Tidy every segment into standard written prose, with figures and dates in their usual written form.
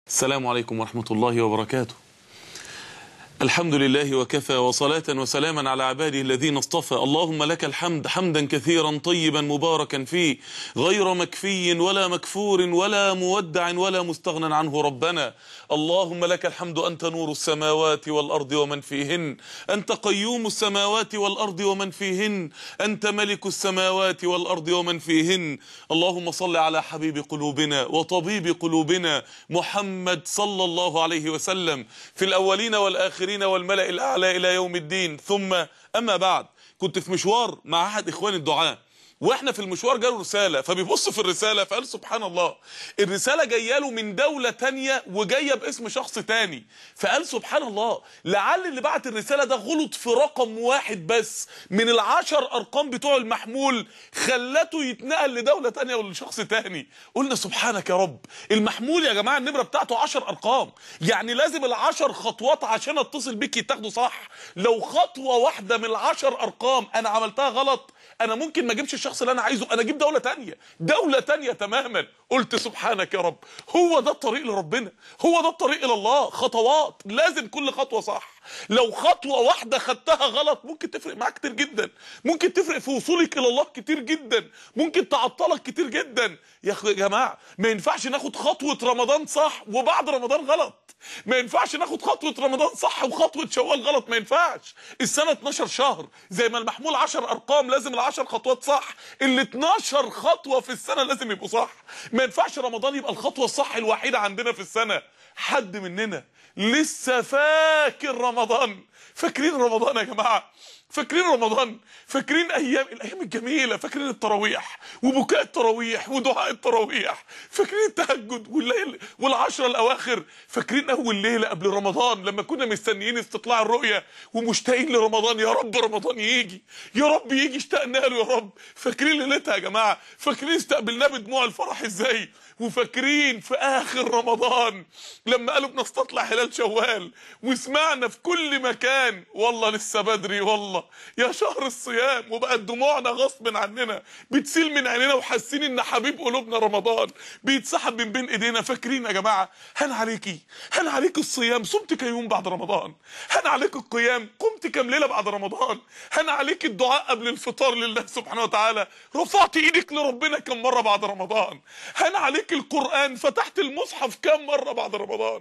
السلام عليكم ورحمة الله وبركاته. الحمد لله وكفى، وصلاة وسلاما على عباده الذين اصطفى. اللهم لك الحمد حمدا كثيرا طيبا مباركا فيه، غير مكفي ولا مكفور ولا مودع ولا مستغنى عنه ربنا. اللهم لك الحمد، أنت نور السماوات والأرض ومن فيهن، أنت قيوم السماوات والأرض ومن فيهن، أنت ملك السماوات والأرض ومن فيهن. اللهم صل على حبيب قلوبنا وطبيب قلوبنا محمد صلى الله عليه وسلم في الأولين والآخرين والملأ الأعلى إلى يوم الدين. ثم أما بعد، كنت في مشوار مع أحد إخواني الدعاة، واحنا في المشوار جاله رسالة، فبيبص في الرسالة فقال سبحان الله، الرسالة جايه له من دولة تانية وجايه باسم شخص تاني. فقال سبحان الله، لعل اللي بعت الرسالة ده غلط في رقم واحد بس من ال10 أرقام بتوع المحمول، خلته يتنقل لدولة تانية ولشخص تاني. قلنا سبحانك يا رب، المحمول يا جماعة النمرة بتاعته 10 أرقام، يعني لازم ال10 خطوات عشان اتصل بيك يتاخدوا صح. لو خطوة واحدة من ال10 أرقام انا عملتها غلط، انا ممكن ما اجيبش الشخص اللي انا عايزه، انا اجيب دولة تانية تماما. قلت سبحانك يا رب، هو ده الطريق لربنا، هو ده الطريق الى الله. خطوات، لازم كل خطوة صح. لو خطوة واحدة خدتها غلط ممكن تفرق معاك كتير جدا، ممكن تفرق في وصولك الى الله كتير جدا، ممكن تعطلك كتير جدا. يا جماعة ما ينفعش ناخد خطوة رمضان صح وبعد رمضان غلط، ما ينفعش ناخد خطوة رمضان صح وخطوة شوال غلط، ما ينفعش. السنة 12 شهر، زي ما المحمول 10 أرقام لازم ال10 خطوات صح، ال 12 خطوة في السنة لازم يبقوا صح. ما ينفعش رمضان يبقى الخطوة الصح الوحيدة عندنا في السنة. حد مننا لسه فاكر رمضان؟ فاكرين رمضان يا جماعة؟ فاكرين رمضان؟ فاكرين الايام الجميله؟ فاكرين التراويح وبكاء التراويح ودعاء التراويح؟ فاكرين التهجد والليل والعشرة الاواخر؟ فاكرين اول ليله قبل رمضان لما كنا مستنيين استطلاع الرؤيه ومشتاقين لرمضان؟ يا رب رمضان يجي، يا رب يجي، اشتقنا له يا رب. فاكرين ليلتها يا جماعه؟ فاكرين استقبلناه بدموع الفرح ازاي؟ وفاكرين في اخر رمضان لما قالوا بنستطلع هلال شوال وسمعنا في كل مكان والله لسه بدري، والله يا شهر الصيام، وبقت دموعنا غصب عننا بتسيل من عينينا وحاسين ان حبيب قلوبنا رمضان بيتسحب من بين ايدينا. فاكرين يا جماعه؟ هان عليكي، هان عليك الصيام، صمت كم يوم بعد رمضان؟ هان عليك القيام، قمت كم ليله بعد رمضان؟ هان عليك الدعاء قبل الفطار لله سبحانه وتعالى، رفعت ايدك لربنا كم مره بعد رمضان؟ هان عليك القرآن، فتحت المصحف كم مرة بعد رمضان؟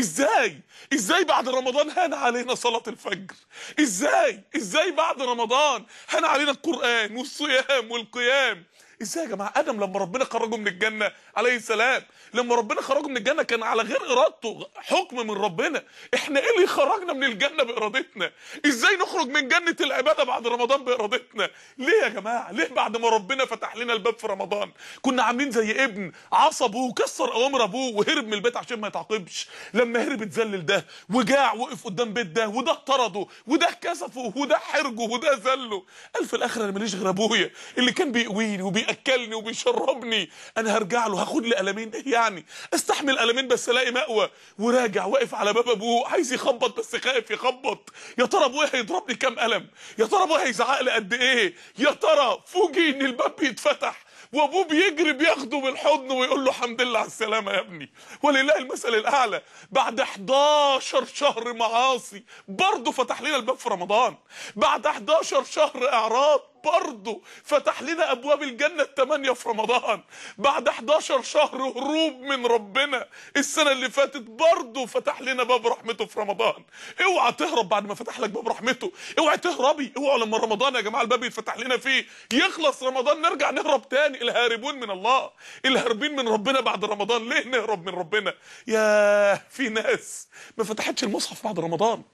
ازاي بعد رمضان هان علينا صلاة الفجر؟ ازاي بعد رمضان هان علينا القرآن والصيام والقيام؟ ازاي يا جماعه؟ ادم لما ربنا خرجه من الجنه عليه السلام، لما ربنا خرجه من الجنه كان على غير ارادته، حكم من ربنا. احنا ايه اللي خرجنا من الجنه بارادتنا؟ ازاي نخرج من جنه العباده بعد رمضان بارادتنا؟ ليه يا جماعه؟ ليه بعد ما ربنا فتح لنا الباب في رمضان كنا عاملين زي ابن عصى ابوه وكسر اوامر ابوه وهرب من البيت عشان ما يتعاقبش؟ لما هرب اتذلل ده وجاع، وقف قدام بيت ده وده طرده وده كسفه وده حرجه وده ذله. قال في الاخر انا ماليش غير ابويا اللي كان بيقويني وبياكلني وبيشربني، انا هرجع له هاخد لي قلمين، ايه يعني؟ استحمل قلمين بس الاقي مأوى. وراجع واقف على باب ابوه عايز يخبط بس خايف يخبط، يا ترى ابويا هيضربني كام قلم؟ يا ترى ابويا هيزعق لي قد ايه؟ يا ترى فوجئ ان الباب بيتفتح وابوه بيجري بياخده بالحضن ويقول له الحمد لله على السلامه يا ابني، ولله المثل الاعلى. بعد 11 شهر معاصي برضه فتح لنا الباب في رمضان، بعد 11 شهر اعراض برضه فتح لنا ابواب الجنه ال8 في رمضان، بعد 11 شهر هروب من ربنا السنه اللي فاتت برضه فتح لنا باب رحمته في رمضان. اوعى تهرب بعد ما فتح لك باب رحمته، اوعى تهربي، اوعى لما رمضان يا جماعه الباب يتفتح لنا فيه يخلص رمضان نرجع نهرب تاني. الهاربون من الله، الهاربين من ربنا بعد رمضان. ليه نهرب من ربنا؟ يا في ناس ما فتحتش المصحف بعد رمضان،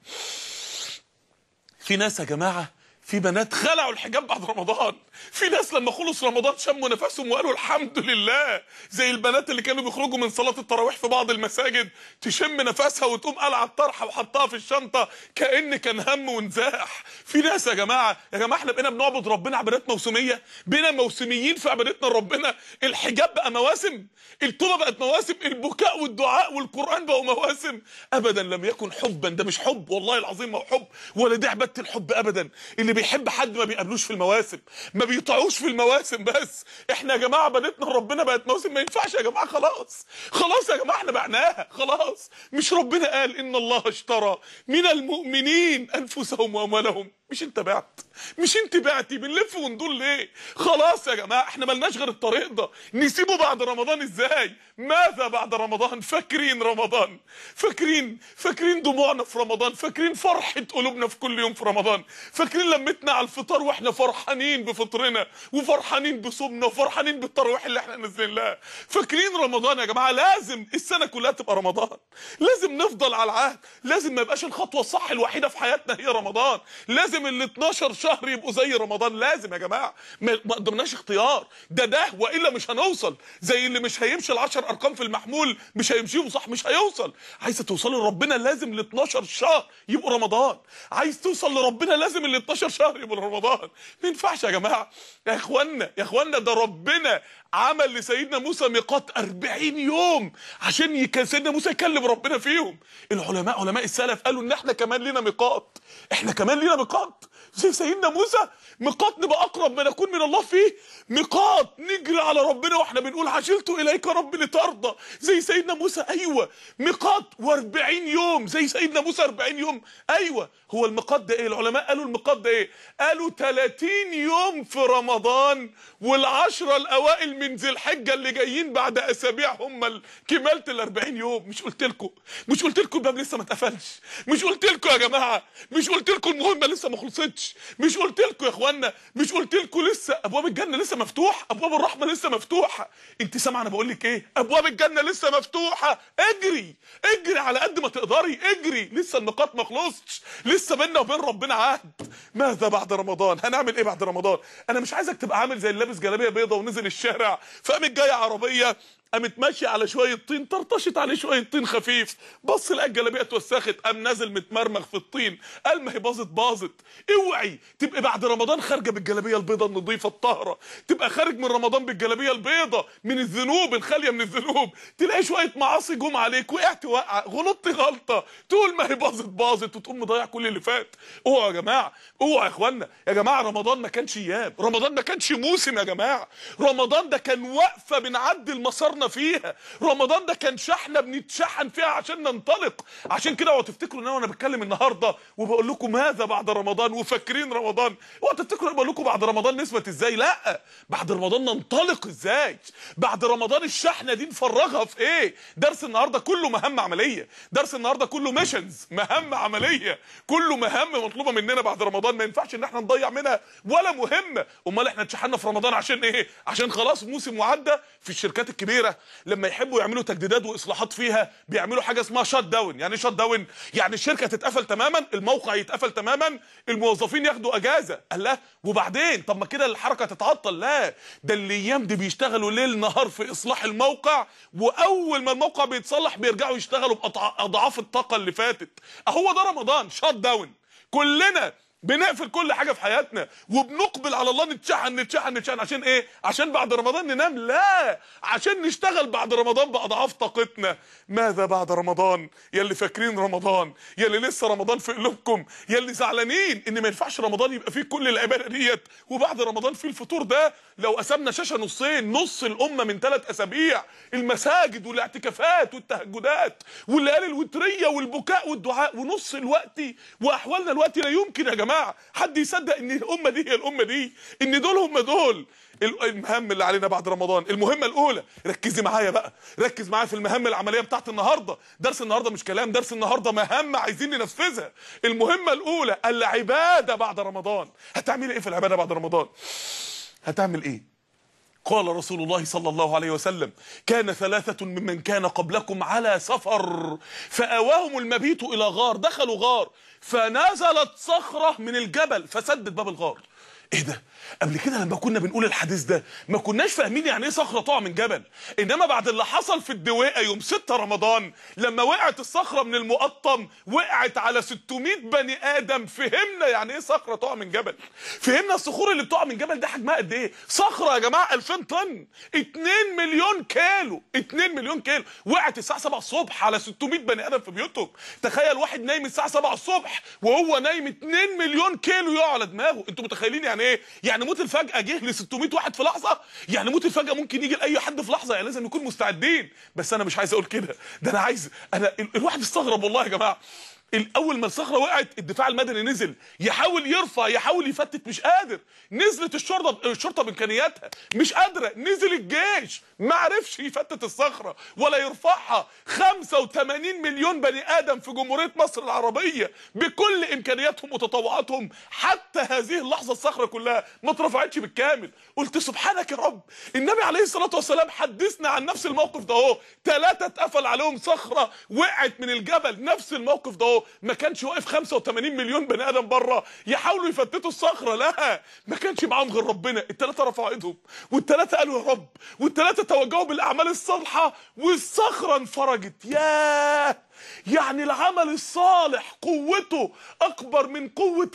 في ناس يا جماعه، في بنات خلعوا الحجاب بعد رمضان، في ناس لما خلص رمضان شموا نفسهم وقالوا الحمد لله، زي البنات اللي كانوا بيخرجوا من صلاة التراويح في بعض المساجد تشم نفسها وتقوم قلع الطرحه وحطها في الشنطه كأن كان هم ونزاح. في ناس يا جماعه احنا بقينا بنعبد ربنا عبادات موسميه، بقينا موسميين في عبادتنا لربنا. الحجاب بقى مواسم، التوبه بقت مواسم، البكاء والدعاء والقرآن بقوا مواسم. ابدا لم يكن حبا، ده مش حب والله العظيم، ما هو حب ولا دي عباده الحب ابدا. اللي بيحب حد ما بيقابلوش في المواسم، ما بيطيعوش في المواسم. بس احنا يا جماعه بنتنا ربنا بقت مواسم، ما ينفعش يا جماعه. خلاص خلاص يا جماعه، احنا بعناها خلاص. مش ربنا قال ان الله اشترى من المؤمنين انفسهم واموالهم؟ مش انت بعت؟ مش انت بعتي؟ بنلف وندور ليه؟ خلاص يا جماعه، احنا ملناش غير الطريق ده. نسيبه بعد رمضان ازاي؟ ماذا بعد رمضان؟ فاكرين رمضان؟ فاكرين دموعنا في رمضان؟ فاكرين فرحه قلوبنا في كل يوم في رمضان؟ فاكرين لمتنا على الفطار واحنا فرحانين بفطرنا وفرحانين بصومنا وفرحانين بالتراويح اللي احنا نازلين لها؟ فاكرين رمضان يا جماعه؟ لازم السنه كلها تبقى رمضان، لازم نفضل على العهد، لازم ما يبقاش الخطوه الصح الوحيده في حياتنا هي رمضان، لازم ال 12 شهر يبقوا زي رمضان. لازم يا جماعه، ما قدمناش اختيار، ده والا مش هنوصل. زي اللي مش هيمشي ال10 ارقام في المحمول مش هيمشيهم صح، مش هيوصل. عايزه توصل لربنا لازم ال 12 شهر يبقوا رمضان. عايز توصل لربنا لازم ال 12 شهر يبقوا رمضان. ما ينفعش يا جماعه. يا اخوانا ده ربنا عمل لسيدنا موسى ميقات 40 يوم عشان سيدنا موسى يكلم ربنا فيهم. علماء السلف قالوا ان احنا كمان لينا ميقات، احنا كمان لينا ميقات زي سيدنا موسى. ميقات نبقى اقرب ما نكون من الله فيه، ميقات نجري على ربنا واحنا بنقول عجلت اليك ربي لترضى زي سيدنا موسى. ايوه ميقات و40 يوم زي سيدنا موسى 40 يوم. ايوه هو الميقات ده ايه؟ العلماء قالوا الميقات ده ايه؟ قالوا 30 يوم في رمضان وال10 الاوائل من ذي الحجه اللي جايين بعد اسابيع هم كمالة ال40 يوم. مش قلت لكم الباب لسه ما اتقفلش؟ مش قلت لكم يا جماعه؟ مش قلت لكم المهمه لسه ما خلصتش؟ مش قلت لكم يا اخوانا؟ مش قلت لكم لسه ابواب الجنه لسه مفتوحه؟ ابواب الرحمه لسه مفتوحه. انت سامع انا بقول لك ايه؟ ابواب الجنه لسه مفتوحه. اجري على قد ما تقدري، اجري. لسه النقاط ما خلصتش، لسه بيننا وبين ربنا عهد. ماذا بعد رمضان؟ هنعمل ايه بعد رمضان؟ انا مش عايزك تبقى عامل زي اللي لابس جلابيه بيضه ونزل الشارع، فقامت جايه عربيه قامت ماشيه على شويه طين، طرطشت عليه شويه طين خفيف، بص لقى الجلابيه اتوسخت، قام نازل متمرمغ في الطين، قال ما هي باظت. اوعي تبقى بعد رمضان خارجه بالجلابيه البيضه النظيفه الطاهره، تبقى خارج من رمضان بالجلابيه البيضه من الذنوب الخاليه من الذنوب، تلاقي شويه معاصي جم عليك، وقعت وقعه، غلطت غلطه، تقول ما هي باظت وتقوم مضيع كل اللي فات. اوعوا يا جماعه، اوعوا يا اخوانا. يا جماعه رمضان ما كانش ايام، رمضان ما كانش موسم يا جماعه، رمضان ده كان وقفه بنعدل مسارنا فيها، رمضان ده كان شحنه بنتشحن فيها عشان ننطلق. عشان كده اوعوا تفتكروا ان انا بتكلم النهارده وبقول لكم ماذا بعد رمضان وفاكرين رمضان، اوعوا تفتكروا بقول لكم بعد رمضان نثبت ازاي. لا، بعد رمضان ننطلق ازاي، بعد رمضان الشحنه دي نفرغها في ايه. درس النهارده كله مهام عمليه، درس النهارده كله ميشنز، مهام عمليه، كله مهام مطلوبه مننا بعد رمضان. ما ينفعش ان احنا نضيع منها ولا مهمه. امال احنا اتشحنا في رمضان عشان ايه؟ عشان خلاص موسم وعدى. في الشركات الكبيره لما يحبوا يعملوا تجديدات واصلاحات فيها بيعملوا حاجه اسمها شات داون. يعني ايه شات داون؟ يعني الشركه تتقفل تماما، الموقع يتقفل تماما، الموظفين ياخدوا اجازه. قال لا وبعدين طب ما كده الحركه تتعطل. لا، ده الايام دي بيشتغلوا ليل نهار في اصلاح الموقع، واول ما الموقع بيتصلح بيرجعوا يشتغلوا باضعاف الطاقه اللي فاتت. اهو ده رمضان، شات داون. كلنا بنقفل كل حاجه في حياتنا وبنقبل على الله، نتشحن عشان ايه؟ عشان بعد رمضان ننام؟ لا، عشان نشتغل بعد رمضان باضعاف طاقتنا. ماذا بعد رمضان؟ يا اللي فاكرين رمضان، يا اللي لسه رمضان في قلوبكم، يا اللي زعلانين ان ما ينفعش رمضان يبقى فيه كل العباده ديت وبعد رمضان فيه الفطور ده. لو قسمنا شاشه نصين، نص الامه من 3 اسابيع المساجد والاعتكافات والتهجدات والليالي الوتريه والبكاء والدعاء، ونص الوقت واحوالنا الوقت لا يمكن يا جماعه حد يصدق ان الامه دي هي الامه دي، ان دول هم دول المهام اللي علينا بعد رمضان. المهمه الاولى، ركزي معايا بقى، ركز معايا في المهام العمليه بتاعت النهارده. درس النهارده مش كلام، درس النهارده مهام عايزين ننفذها. المهمه الاولى العباده بعد رمضان. هتعملي ايه في العباده بعد رمضان؟ هتعمل ايه؟ قال رسول الله صلى الله عليه وسلم: كان 3 ممن كان قبلكم على سفر فآواهم المبيت إلى غار، دخلوا غار فنزلت صخرة من الجبل فسدت باب الغار. ايه ده؟ قبل كده لما كنا بنقول الحديث ده ما كناش فاهمين يعني ايه صخره تقع من جبل، انما بعد اللي حصل في الدويقه يوم 6 رمضان لما وقعت الصخره من المقطم وقعت على 600 بني ادم، فهمنا يعني ايه صخره تقع من جبل. فهمنا الصخور اللي بتقع من جبل ده حجمها قد ايه. صخره يا جماعه 2000 طن، 2 مليون كيلو، 2 مليون كيلو وقعت الساعه 7 الصبح على 600 بني ادم في بيوتهم. تخيل واحد نايم الساعه 7 الصبح وهو نايم 2 مليون كيلو يقع على دماغه. انتوا متخيلين يعني ايه؟ يعني موت الفجأة جه ل 600 واحد في لحظة. يعني موت الفجأة ممكن يجي لاي حد في لحظة. يعني لازم نكون مستعدين. بس انا مش عايز اقول كده، ده انا عايز الواحد استغرب والله يا جماعه. الاول ما الصخره وقعت الدفاع المدني نزل يحاول يرفع، يحاول يفتت، مش قادر. نزلت الشرطه بامكانياتها مش قادره. نزل الجيش ما عرفش يفتت الصخره ولا يرفعها. 85 مليون بني ادم في جمهوريه مصر العربيه بكل امكانياتهم وتطوعاتهم، حتى هذه اللحظه الصخره كلها ما اترفعتش بالكامل. قلت سبحانك يا رب. النبي عليه الصلاه والسلام حدثنا عن نفس الموقف ده اهو. 3 اتقفل عليهم صخره وقعت من الجبل، نفس الموقف ده اهو. ما كانش واقف 85 مليون بني ادم بره يحاولوا يفتتوا الصخره، لا، ما كانش معاهم غير ربنا. ال3 رفعوا ايدهم وال3 قالوا يا رب وال3 توجهوا بالاعمال الصالحه والصخره انفرجت. ياه، يعني العمل الصالح قوته اكبر من قوه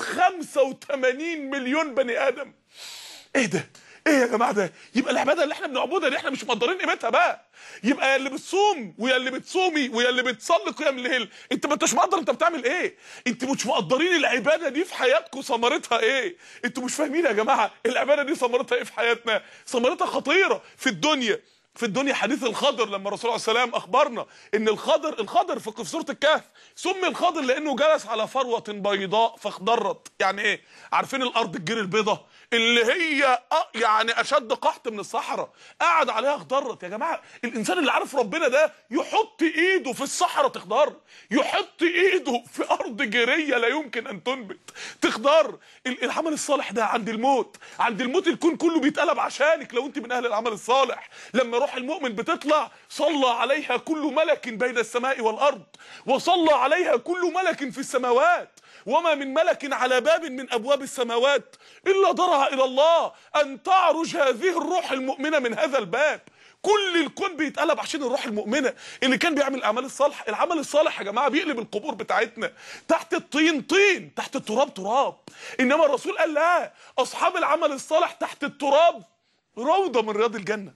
85 مليون بني ادم. ايه ده؟ ايه يا جماعه ده؟ يبقى العباده اللي احنا بنعبدها دي احنا مش مقدرين قيمتها بقى. يبقى يا اللي بتصوم ويا اللي بتصومي ويا اللي بتصلي قيام الليل، انت ما انتش مقدر انت بتعمل ايه. انت مش مقدرين العباده دي في حياتكم ثمرتها ايه. انتوا مش فاهمين يا جماعه العباده دي ثمرتها ايه في حياتنا. ثمرتها خطيره في الدنيا. في الدنيا حديث الخضر لما الرسول عليه السلام اخبرنا ان الخضر في سوره الكهف سمي الخضر لانه جلس على فروه بيضاء فاخضرت. يعني ايه؟ عارفين الارض الجير البيضاء اللي هي يعني اشد قحط من الصحراء، قعد عليها اخضرت. يا جماعه الانسان اللي عارف ربنا ده يحط ايده في الصحراء تخضر، يحط ايده في ارض جيريه لا يمكن ان تنبت تخضر. العمل الصالح ده عند الموت، عند الموت الكون كله بيتقلب عشانك لو انت من اهل العمل الصالح. لما روح المؤمن بتطلع صلى عليها كل ملك بين السماء والارض، وصلى عليها كل ملك في السماوات، وما من ملك على باب من ابواب السماوات الا ضرع الى الله ان تعرج هذه الروح المؤمنه من هذا الباب. كل الكون بيتقلب عشان الروح المؤمنه اللي كان بيعمل الاعمال الصالحه. العمل الصالح يا جماعه بيقلب القبور بتاعتنا، تحت الطين طين، تحت التراب تراب. انما الرسول قال لا، اصحاب العمل الصالح تحت التراب روضه من رياض الجنه،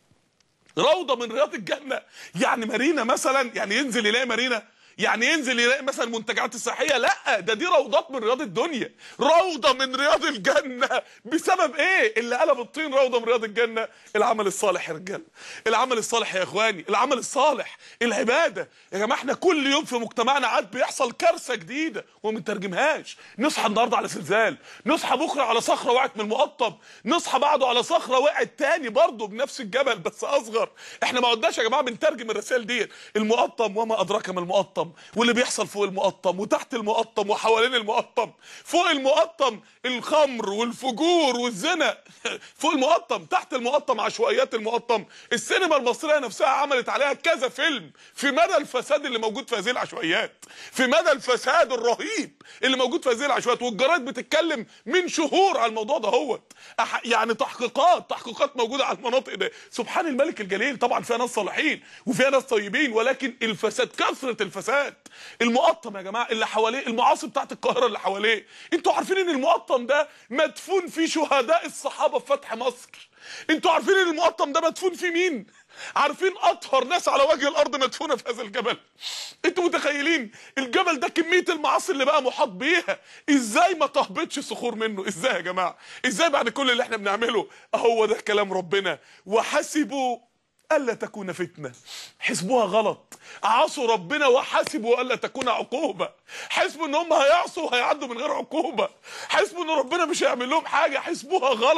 روضه من رياض الجنه. يعني مارينا مثلا، يعني ينزل يلاقي مارينا، يعني ينزل يلاقي مثلا المنتجعات السياحيه، لا، ده دي روضات من رياض الدنيا، روضه من رياض الجنه. بسبب ايه اللي قلب الطين روضه من رياض الجنه؟ العمل الصالح يا رجاله، العمل الصالح يا اخواني، العمل الصالح، العباده. يا جماعه احنا كل يوم في مجتمعنا عاد بيحصل كارثه جديده وما بنترجمهاش. نصحى النهارده على زلزال، نصحى بكره على صخره وقعت من المقطم، نصحى بعده على صخره وقعت تاني برضه بنفس الجبل بس اصغر. احنا ما عدناش يا جماعه بنترجم الرسائل ديت. المقطم وما ادراك ما المقطم، واللي بيحصل فوق المقطم وتحت المقطم وحوالين المقطم. فوق المقطم الخمر والفجور والزنا، فوق المقطم. تحت المقطم عشوائيات المقطم. السينما المصريه نفسها عملت عليها كذا فيلم في مدى الفساد اللي موجود في هذه العشوائيات، في مدى الفساد الرهيب اللي موجود في هذه العشوائيات. والجرايد بتتكلم من شهور على الموضوع ده هوت. يعني تحقيقات موجوده على المناطق دي. سبحان الملك الجليل. طبعا فيها ناس صالحين وفيها ناس طيبين، ولكن الفساد، كثره الفساد. المقطم يا جماعه اللي حواليه، المعاصي بتاعت القاهره اللي حواليه، انتوا عارفين ان المقطم ده مدفون فيه شهداء الصحابه في فتح مصر؟ انتوا عارفين ان المقطم ده مدفون فيه مين؟ عارفين اطهر ناس على وجه الارض مدفونه في هذا الجبل؟ انتوا متخيلين الجبل ده كميه المعاصي اللي بقى محاط بيها ازاي ما تهبطش صخور منه؟ ازاي يا جماعه؟ ازاي بعد كل اللي احنا بنعمله؟ هو ده كلام ربنا. وحسبوا الا تكون فتنه، حسبوها غلط، عصوا ربنا وحسبوا الا تكون عقوبه. حسبوا ان هم هيعصوا وهيعدوا من غير عقوبه، حسبوا ان ربنا مش هيعمل لهم حاجه، حسبوها غلط.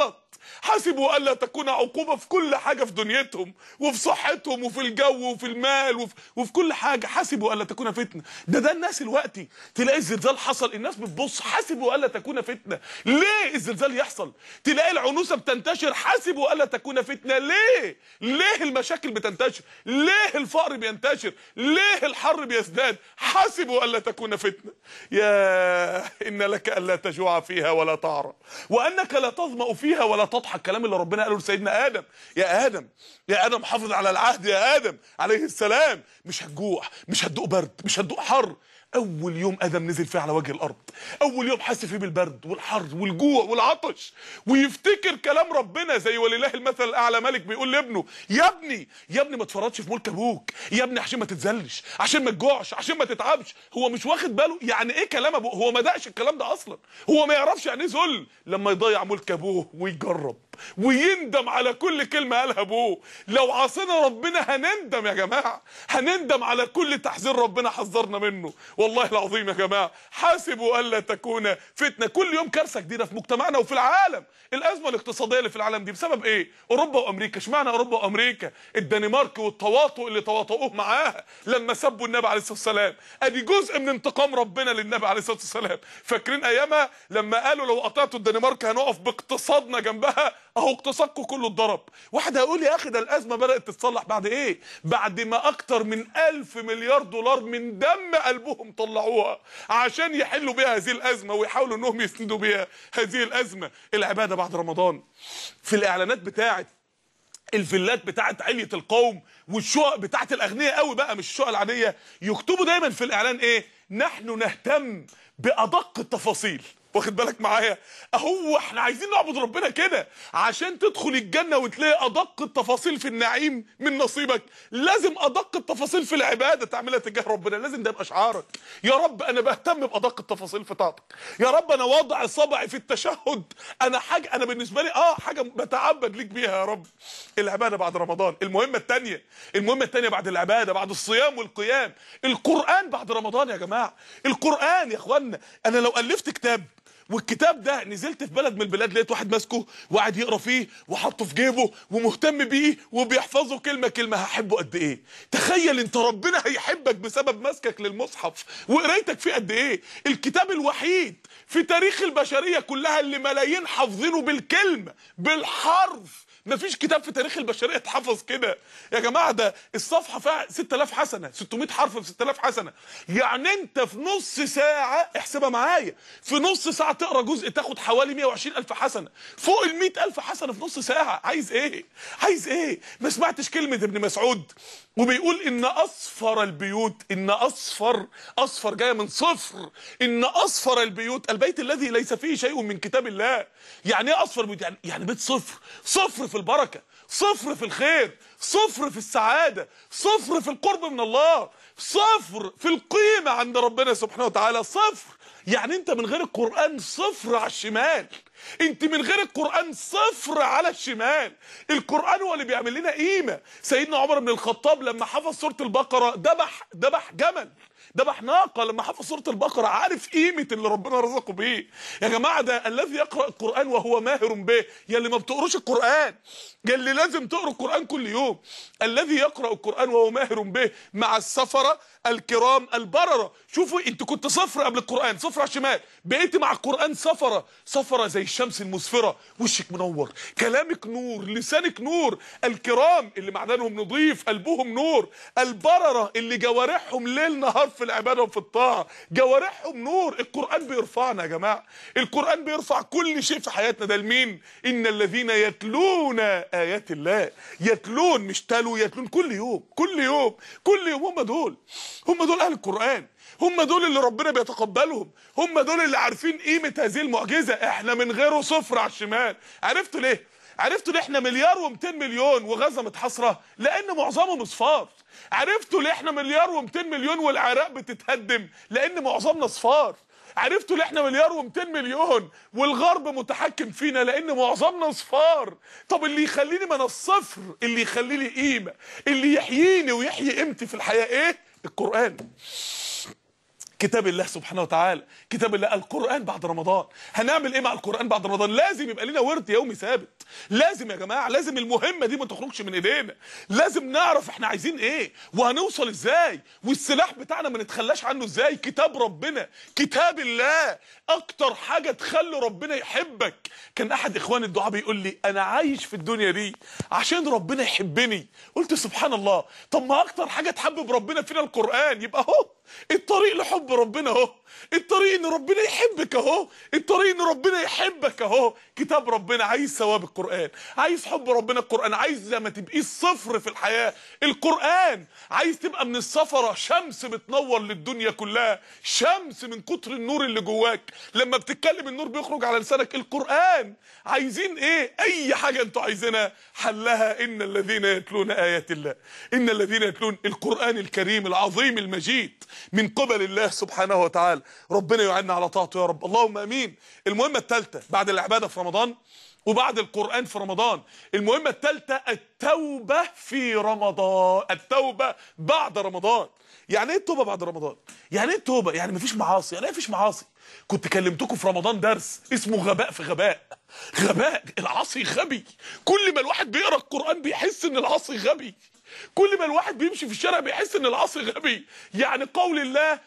حسبوا الا تكون عقوبه في كل حاجه في دنيتهم وفي صحتهم وفي الجو وفي المال وفي كل حاجه. حسبوا الا تكون فتنه. ده الناس دلوقتي تلاقي الزلزال حصل الناس بتبص حسبوا الا تكون فتنه. ليه الزلزال يحصل؟ تلاقي العنوسه بتنتشر حسبوا الا تكون فتنه. ليه المشاكل بتنتشر؟ ليه الفقر بينتشر؟ ليه الحر بيزداد؟ حسبوا الا تكون فتنه. يا ان لك الا تجوع فيها ولا تعرى وانك لا تظمأ فيها ولا تضحك. الكلام اللي ربنا قاله لسيدنا ادم. يا ادم حافظ على العهد يا ادم عليه السلام. مش هتجوع، مش هتدوق برد، مش هتدوق حر. اول يوم ادم نزل فيه على وجه الارض، اول يوم حس فيه بالبرد والحر والجوع والعطش، ويفتكر كلام ربنا زي ولله المثل الاعلى. ملك بيقول لابنه يا ابني ما تفرطش في ملك ابوك، يا ابني عشان ما تتذلش، عشان ما تجوعش، عشان ما تتعبش. هو مش واخد باله يعني ايه كلام ابوه، هو ما دقش الكلام ده اصلا، هو ما يعرفش يعني ايه ذل لما يضيع ملك ابوه ويجرب ويندم على كل كلمه قالها ابوه. لو عصينا ربنا هنندم يا جماعه، هنندم على كل تحذير ربنا حذرنا منه. والله العظيم يا جماعه حاسبوا الا تكون فتنه. كل يوم كارثه جديده في مجتمعنا وفي العالم. الازمه الاقتصاديه اللي في العالم دي بسبب ايه؟ اوروبا وامريكا. اشمعنى اوروبا وامريكا؟ الدنمارك والتواطؤ اللي تواطؤوه معاها لما سبوا النبي عليه الصلاه والسلام. ادي جزء من انتقام ربنا للنبي عليه الصلاه والسلام. فاكرين ايامها لما قالوا لو قطعتوا الدنمارك هنقف باقتصادنا جنبها؟ اهو اقتصادكم كله اتضرب. واحد هيقول يا اخي ده الازمه بدات تتصلح بعد ايه؟ بعد ما اكتر من 1000 مليار دولار من دم قلبهم طلعوها عشان يحلوا بيها هذه الازمه ويحاولوا انهم يسندوا بيها هذه الازمه. العباده بعد رمضان. في الاعلانات بتاعت الفيلات بتاعت علية القوم والشقق بتاعت الاغنياء قوي بقى مش الشقق العاديه، يكتبوا دايما في الاعلان ايه؟ نحن نهتم بادق التفاصيل. واخد بالك معايا؟ اهو احنا عايزين نعبد ربنا كده. عشان تدخل الجنه وتلاقي ادق التفاصيل في النعيم من نصيبك، لازم ادق التفاصيل في العباده تعملها تجاه ربنا. لازم ده يبقى شعارك. يا رب انا بهتم بادق التفاصيل في طاعتك. يا رب انا واضع صبعي في التشهد، انا بالنسبه لي حاجه بتعبد ليك بيها يا رب. العباده بعد رمضان. المهمه الثانيه بعد العباده، بعد الصيام والقيام، القران بعد رمضان يا جماعه. القران يا اخوانا، انا لو الفت كتاب والكتاب ده نزلت في بلد من البلاد لقيت واحد ماسكه وقاعد يقرا فيه وحطه في جيبه ومهتم بيه وبيحفظه كلمه كلمه، هحبه قد ايه؟ تخيل انت ربنا هيحبك بسبب مسكك للمصحف وقرايتك فيه قد ايه. الكتاب الوحيد في تاريخ البشريه كلها اللي ملايين حافظينه بالكلمه بالحرف. مفيش كتاب في تاريخ البشريه اتحفظ كده يا جماعه. ده الصفحه فيها 6000 حسنه، 600 حرف في 6000 حسنه. يعني انت في نص ساعه، احسبها معايا، في نص ساعه تقرا جزء تاخد حوالي 120000 حسنه، فوق ال 100000 حسنه في نص ساعه. عايز ايه؟ ما سمعتش كلمه ابن مسعود وبيقول ان اصفر البيوت، ان اصفر جايه من صفر، ان اصفر البيوت البيت الذي ليس فيه شيء من كتاب الله. يعني ايه اصفر البيوت؟ يعني بيت صفر في البركه، صفر في الخير، صفر في السعاده، صفر في القرب من الله، صفر في القيمه عند ربنا سبحانه وتعالى، صفر. يعني انت من غير القرآن صفر على الشمال، انت من غير القرآن صفر على الشمال. القرآن هو اللي بيعمل لنا قيمة. سيدنا عمر بن الخطاب لما حفظ سورة البقرة ذبح جمل، ذبح ناقة لما حفظ سورة البقرة. عارف قيمة اللي ربنا رزقه بيه يا جماعة. ده الذي يقرأ القرآن وهو ماهر به. يا اللي ما بتقروش القرآن، يا اللي لازم تقرأ القرآن كل يوم. الذي يقرأ القرآن وهو ماهر به مع السفرة الكرام البررة. شوفوا انت كنت صفر قبل القرآن، صفر على الشمال، بقيت مع القرآن صفرة زي الشمس المسفرة. وشك منور، كلامك نور، لسانك نور. الكرام اللي معدنهم نظيف، قلبهم نور. البررة اللي جوارحهم ليل نهار في العبادة وفي الطاعة، جوارحهم نور. القرآن بيرفعنا يا جماعة. القرآن بيرفع كل شيء في حياتنا. ده لمين؟ إن الذين يتلون آيات الله. يتلون مش تلوا، يتلون كل يوم كل يوم كل يوم. هم دول أهل القرآن، هم دول اللي ربنا بيتقبلهم، هم دول اللي عارفين قيمة هذه المعجزة. احنا من غيره صفر على الشمال. عرفتوا ليه احنا مليار و200 مليون وغزة متحاصرة؟ لأن معظمهم اصفار. عرفتوا ليه احنا مليار و200 مليون والعراق بتتهدم؟ لأن معظمنا اصفار. عرفتوا ليه احنا مليار و200 مليون والغرب متحكم فينا؟ لأن معظمنا اصفار. طب اللي يخليني من الصفر، اللي يخلي لي قيمة، اللي يحييني ويحيي قيمتي في الحياة ايه؟ القرآن. كتاب الله سبحانه وتعالى، كتاب الله القرآن بعد رمضان. هنعمل ايه مع القرآن بعد رمضان؟ لازم يبقى لنا ورد يومي ثابت، لازم يا جماعة، لازم المهمة دي ما تخرجش من ايدينا، لازم نعرف احنا عايزين ايه وهنوصل ازاي، والسلاح بتاعنا ما نتخلاش عنه ازاي. كتاب ربنا، كتاب الله، اكتر حاجة تخلي ربنا يحبك. كان احد اخواني الدعاء بيقول لي انا عايش في الدنيا دي عشان ربنا يحبني. قلت سبحان الله، طب ما اكتر حاجة تحبب ربنا فينا القرآن، يبقى اهو الطريق لحب ربنا اهو، الطريق ان ربنا يحبك اهو، الطريق ان ربنا يحبك اهو، كتاب ربنا. عايز ثواب القرآن، عايز حب ربنا القرآن، عايز ما تبقيش صفر في الحياة القرآن، عايز تبقى من السفرة شمس بتنور للدنيا كلها، شمس من كتر النور اللي جواك، لما بتتكلم النور بيخرج على لسانك. القرآن عايزين ايه؟ اي حاجة انتوا عايزينها حلها ان الذين يتلون ايات الله، ان الذين يتلون القرآن الكريم العظيم المجيد من قبل الله سبحانه وتعالى. ربنا يعيننا على طاعته يا رب، اللهم امين. المهمة الثالثة بعد العبادة في رمضان وبعد القرآن في رمضان، المهمة الثالثة التوبة في رمضان، التوبة بعد رمضان. يعني ايه التوبة بعد رمضان؟ يعني ايه التوبة؟ يعني مفيش معاصي. يعني ايه مفيش معاصي؟ كنت كلمتكم في رمضان درس اسمه غباء في غباء. غباء، العاصي غبي. كل ما الواحد بيقرا القرآن بيحس ان العاصي غبي، كل ما الواحد بيمشي في الشارع بيحس ان العاصي غبي. يعني قول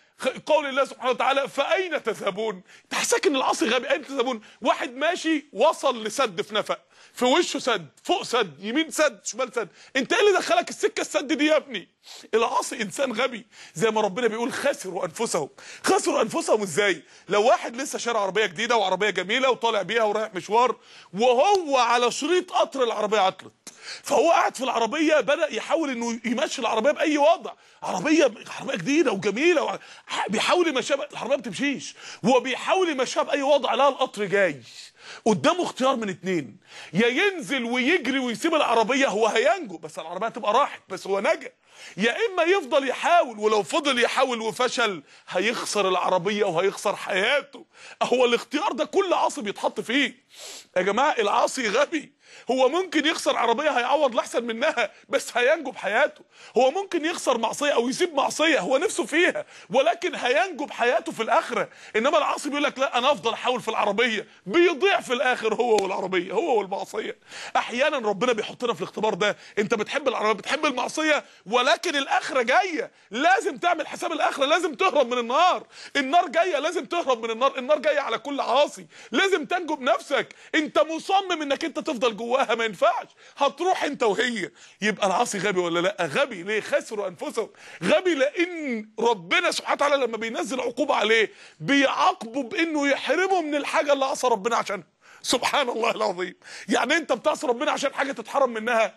الله سبحانه وتعالى فأين تذهبون، تحسك ان العاصي غبي. اين تذهبون؟ واحد ماشي وصل لسد في نفق، في وشه سد، فوق سد، يمين سد، شمال سد، انت ايه اللي دخلك السكه السد دي يا ابني؟ العاصي انسان غبي، زي ما ربنا بيقول خسروا انفسهم. خسروا انفسهم ازاي؟ لو واحد لسه شارع عربيه جديده وعربيه جميله وطالع بيها ورايح مشوار، وهو على شريط قطر العربيه عطلت، فهو قاعد في العربيه بدأ يحاول انه يمشي العربيه باي وضع، عربيه جديده وجميله بيحاول يمشيها، العربيه ما بتمشيش، هو بيحاول يمشيها باي وضع، لا القطر جاي. قدامه اختيار من اتنين، يا ينزل ويجري ويسيب العربيه، هو هينجو بس العربيه تبقى راحت بس هو نجا، يا اما يفضل يحاول، ولو فضل يحاول وفشل هيخسر العربيه وهيخسر حياته. هو الاختيار ده كل عاصي بيتحط فيه يا جماعه. العاصي غبي، هو ممكن يخسر عربيه هيعوض لاحسن منها بس هينجو بحياته، هو ممكن يخسر معصيه او يسيب معصيه هو نفسه فيها ولكن هينجو بحياته في الاخره. انما العاصي بيقول لك لا انا افضل احاول في العربيه، بيضيع في الاخر هو والعربيه، هو والمعصيه. احيانا ربنا بيحطنا في الاختبار ده، انت بتحب العربيه بتحب المعصيه، ولكن الاخره جايه، لازم تعمل حساب الاخره، لازم تهرب من النار، النار جايه لازم تهرب من النار، النار جايه على كل عاصي، لازم تنجو بنفسك. انت مصمم انك انت تفضل جواها، ما ينفعش، هتروح انت وهي. يبقى العاصي غبي ولا لا؟ غبي. ليه؟ خسروا انفسهم. غبي لان ربنا سبحانه وتعالى لما بينزل عقوبه عليه بيعاقبه بانه يحرمه من الحاجه اللي عصى ربنا عشانها. سبحان الله العظيم. يعني انت بتعصي ربنا عشان حاجه تتحرم منها.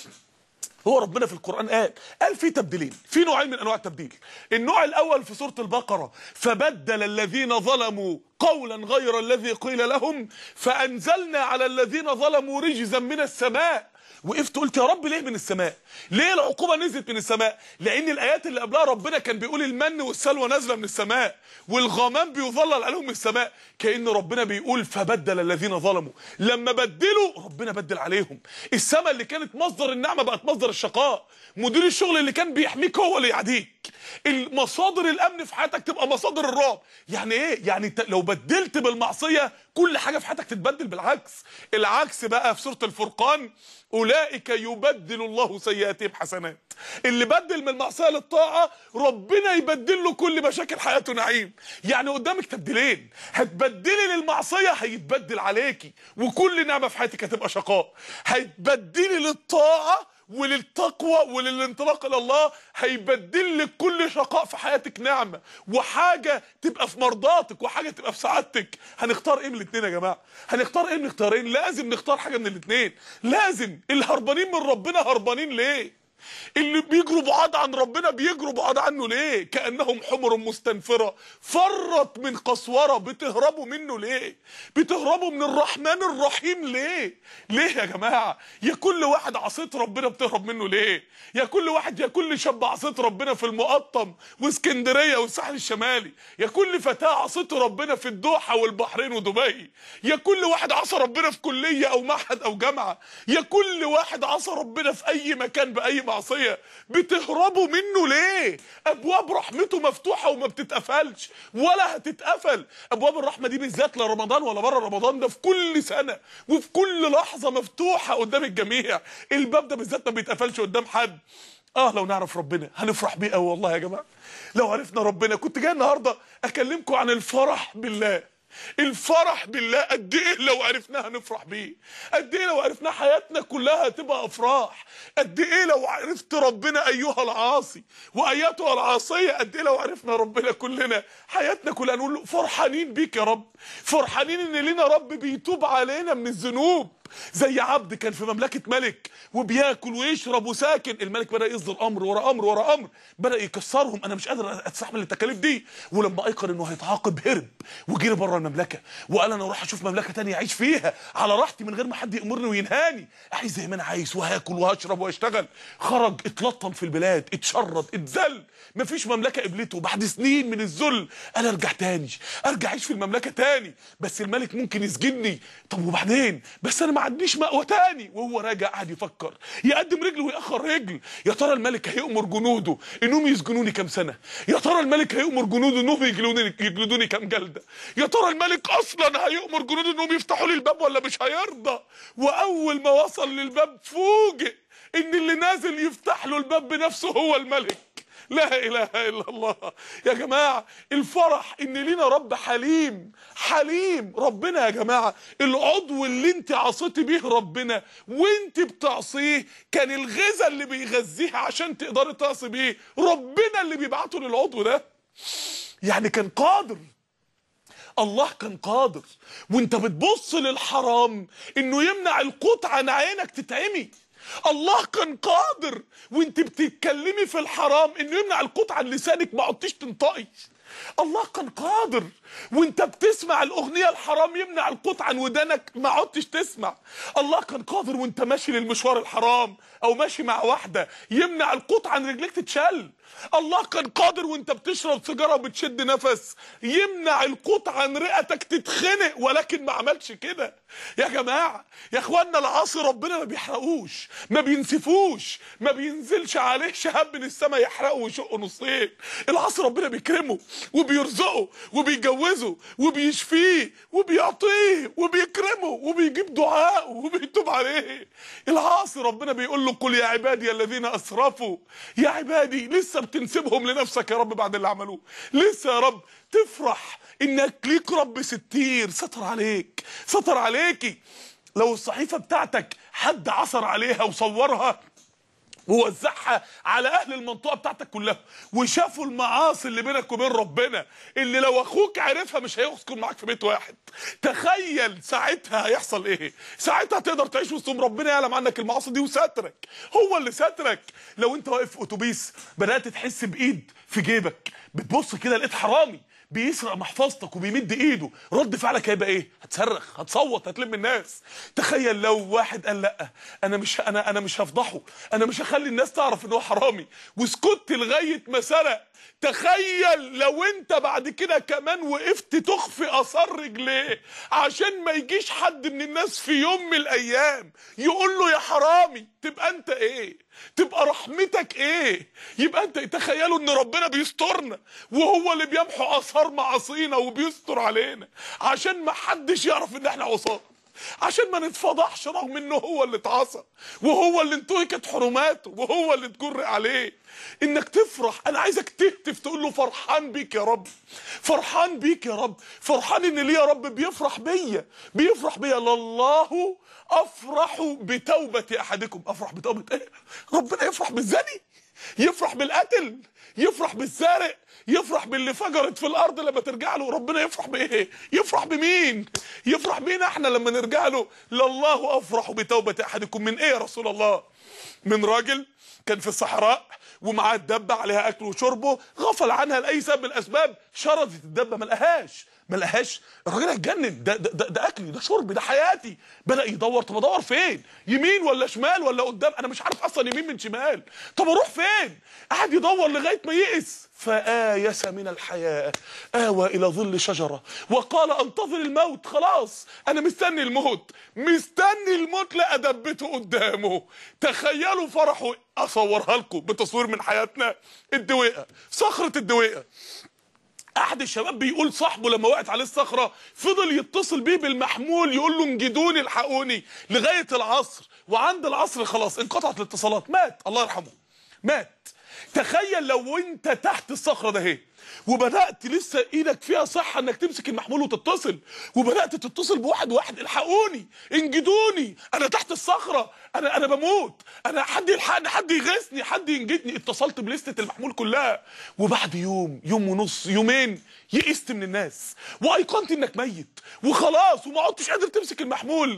هو ربنا في القرآن قال في تبديلين، في نوعين من انواع التبديل. النوع الاول في سورة البقرة، فبدل الذين ظلموا قولا غير الذي قيل لهم فانزلنا على الذين ظلموا رجزا من السماء. وقفت قلت يا رب ليه من السماء؟ ليه العقوبه نزلت من السماء؟ لان الايات اللي قبلها ربنا كان بيقول المن والسلوى نازله من السماء والغمام بيظلل عليهم من السماء، كأن ربنا بيقول فبدل الذين ظلموا، لما بدلوا ربنا بدل عليهم. السماء اللي كانت مصدر النعمه بقت مصدر الشقاء، مدير الشغل اللي كان بيحميك هو اللي يعديك، المصادر الامن في حياتك تبقى مصادر الرعب. يعني ايه؟ يعني لو بدلت بالمعصيه كل حاجه في حياتك تتبدل بالعكس. العكس بقى في سوره الفرقان، اولئك يبدل الله سيئاتهم حسنات. اللي بدل من المعصيه للطاعه ربنا يبدل له كل مشاكل حياته نعيم. يعني قدامك تبديلين، هتبدلي للمعصيه هيتبدل عليكي وكل نعمه في حياتك هتبقى شقاء، هتبدلي للطاعه وللتقوى وللانطلاق الى الله هيبدل لك كل شقاء في حياتك نعمه، وحاجه تبقى في مرضاتك وحاجه تبقى في سعادتك. هنختار ايه من الاثنين يا جماعه؟ هنختار ايه من الاختيارين؟ لازم نختار حاجه من الاثنين، لازم. الهربانين من ربنا هربانين ليه؟ اللي بيجروا بعاد عن ربنا بيجروا بعاد عنه ليه؟ كأنهم حمر مستنفرة فرت من قسورة. بتهربوا منه ليه؟ بتهربوا من الرحمن الرحيم ليه؟ ليه يا جماعة؟ يا كل واحد عصيت ربنا بتهرب منه ليه؟ يا كل واحد، يا كل شاب عصيت ربنا في المقطم واسكندرية والساحل الشمالي، يا كل فتاة عصيت ربنا في الدوحة والبحرين ودبي، يا كل واحد عصى ربنا في كلية او معهد او جامعة، يا كل واحد عصى ربنا في اي مكان باي المعصيه بتهربوا منه ليه؟ ابواب رحمته مفتوحه وما بتتقفلش ولا هتتقفل. ابواب الرحمه دي بالذات لا رمضان ولا بره رمضان، ده في كل سنه وفي كل لحظه مفتوحه قدام الجميع. الباب ده بالذات ما بيتقفلش قدام حد. لو نعرف ربنا هنفرح بيه قوي والله يا جماعه. لو عرفنا ربنا. كنت جاي النهارده اكلمكم عن الفرح بالله. الفرح بالله قد ايه لو عرفناه هنفرح بيه، قد ايه لو عرفناه حياتنا كلها هتبقى افراح، قد ايه لو عرفت ربنا ايها العاصي وايتها العاصيه، قد ايه لو عرفنا ربنا كلنا حياتنا كلها نقول له فرحانين بيك يا رب، فرحانين ان لينا رب بيتوب علينا من الذنوب. زي عبد كان في مملكه ملك وبياكل ويشرب وساكن، الملك بدا يصدر امر ورا امر ورا امر، بدا يكسرهم، انا مش قادر استحمل التكاليف دي. ولما ايقن انه هيتعاقب هرب وجري بره المملكه وقال انا اروح اشوف مملكه ثانيه اعيش فيها على راحتي من غير ما حد يامرني وينهاني، اعيش زي ما انا عايز وهاكل وهشرب وهشتغل. خرج اتلطم في البلاد، اتشرد، اتذل، مفيش مملكه قبلته. بعد سنين من الذل قال ارجع تاني، ارجع اعيش في المملكه تاني، بس الملك ممكن يسجنني. طب وبعدين؟ بس انا ما عنديش مأوى تاني. وهو راجع قاعد يفكر، يقدم رجل ويأخر رجل. يا ترى الملك هيأمر جنوده انهم يسجنوني كام سنه؟ يا ترى الملك هيأمر جنوده انهم يجلدوني كام جلده؟ يا ترى الملك اصلا هيأمر جنوده انهم يفتحوا لي الباب ولا مش هيرضى؟ واول ما وصل للباب فوجئ ان اللي نازل يفتح له الباب بنفسه هو الملك. لا اله الا الله يا جماعه. الفرح ان لينا رب حليم، حليم ربنا يا جماعه. العضو اللي انت عصيتي بيه ربنا وانت بتعصيه كان الغذاء اللي بيغذيه عشان تقدري تعصي بيه ربنا اللي بيبعته للعضو ده. يعني كان قادر، الله كان قادر وانت بتبص للحرام انه يمنع القوت عن عينك تتعمي. الله كان قادر وانت بتتكلمي في الحرام انه يمنع القوت عن لسانك ما عدتيش تنطقي. الله كان قادر وانت بتسمع الاغنيه الحرام يمنع القوت عن ودانك ما عدتش تسمع. الله كان قادر وانت ماشي للمشوار الحرام او ماشي مع واحده يمنع القوت عن رجليك تتشل. الله كان قادر وانت بتشرب سيجاره وبتشد نفس يمنع القوت عن رئتك تتخنق، ولكن ما عملش كده. يا جماعه يا اخوانا، العاصي ربنا ما بيحرقوش، ما بينسفوش، ما بينزلش عليه شهاب من السماء يحرقه ويشقه نصين. العاصي ربنا بيكرمه وبيرزقه وبيجوزه وبيشفيه وبيعطيه وبيكرمه وبيجيب دعاءه وبيتوب عليه. العاصي ربنا بيقول له قل يا عبادي الذين اسرفوا. يا عبادي لسه بتنسبهم لنفسك يا رب بعد اللي عملوه؟ لسه يا رب تفرح انك ليك رب ستير ستر عليك، ستر عليكي. لو الصحيفه بتاعتك حد عثر عليها وصورها ووزعها على اهل المنطقه بتاعتك كلها وشافوا المعاصي اللي بينك وبين ربنا اللي لو اخوك عرفها مش هيسكن معاك في بيت واحد، تخيل ساعتها هيحصل ايه؟ ساعتها تقدر تعيش وسطهم؟ ربنا يعلم عنك المعاصي دي وسترك، هو اللي سترك. لو انت واقف في اتوبيس بدات تحس بايد في جيبك، بتبص كده لقيت حرامي بيسرق محفظتك وبيمد ايده، رد فعلك هيبقى ايه؟ هتصرخ، هتصوت، هتلم الناس. تخيل لو واحد قال لا انا مش هفضحه، انا مش هخلي الناس تعرف ان هو حرامي، وسكت لغايه ما سرق. تخيل لو انت بعد كده كمان وقفت تخفي اثار رجليه عشان ما يجيش حد من الناس في يوم من الايام يقول له يا حرامي، تبقى انت ايه؟ تبقى رحمتك ايه؟ يبقى انت تخيلوا ان ربنا بيسترنا وهو اللي بيمحو اثار معاصينا وبيستر علينا عشان ما حدش يعرف ان احنا عصاه، عشان ما نتفضحش رغم انه هو اللي اتعصى وهو اللي انتهكت حرماته وهو اللي اتجر عليه. انك تفرح، انا عايزك تهتف تقول له فرحان بيك يا رب، فرحان بيك يا رب، فرحان ان ليه يا رب بيفرح بيا، بيفرح بيا. لله افرح بتوبه احدكم. افرح بتوبه ايه؟ ربنا يفرح بالزاني، يفرح بالقتل، يفرح بالسارق، يفرح باللي فجرت في الارض لما ترجع له. ربنا يفرح بايه؟ يفرح بمين؟ يفرح بينا احنا لما نرجع له. لله افرح بتوبه احدكم. من ايه يا رسول الله؟ من راجل كان في الصحراء ومعاه الدبه عليها اكل وشربه، غفل عنها لاي سبب من الاسباب، شردت الدبه ما لقاهاش. الراجل هيتجنن، ده اكلي، ده شربي، ده حياتي. بدا يدور، طب ادور فين؟ يمين ولا شمال ولا قدام؟ انا مش عارف اصلا يمين من شمال، طب اروح فين؟ قعد يدور لغايه ما يئس، فآيس من الحياة، آوى إلى ظل شجرة وقال انتظر الموت، خلاص أنا مستني الموت، مستني الموت، لقى دبته قدامه. تخيلوا فرحه. أصورها لكم بتصوير من حياتنا. الدويقة، صخرة الدويقة. احد الشباب بيقول صاحبه لما وقعت عليه الصخره فضل يتصل بيه بالمحمول يقول له انجدوني الحقوني لغايه العصر، وعند العصر خلاص انقطعت الاتصالات، مات الله يرحمه، مات. تخيل لو انت تحت الصخره ده اهي وبدات لسه ايدك فيها صحه انك تمسك المحمول وتتصل، وبدات تتصل بواحد واحد، الحقوني انجدوني انا تحت الصخره، انا بموت، انا حد يلحقني، حد يغيثني، حد ينجدني. اتصلت بلستة المحمول كلها، وبعد يوم ونص، يومين، يئست من الناس وايقنت انك ميت وخلاص، وما عدتش قادر تمسك المحمول.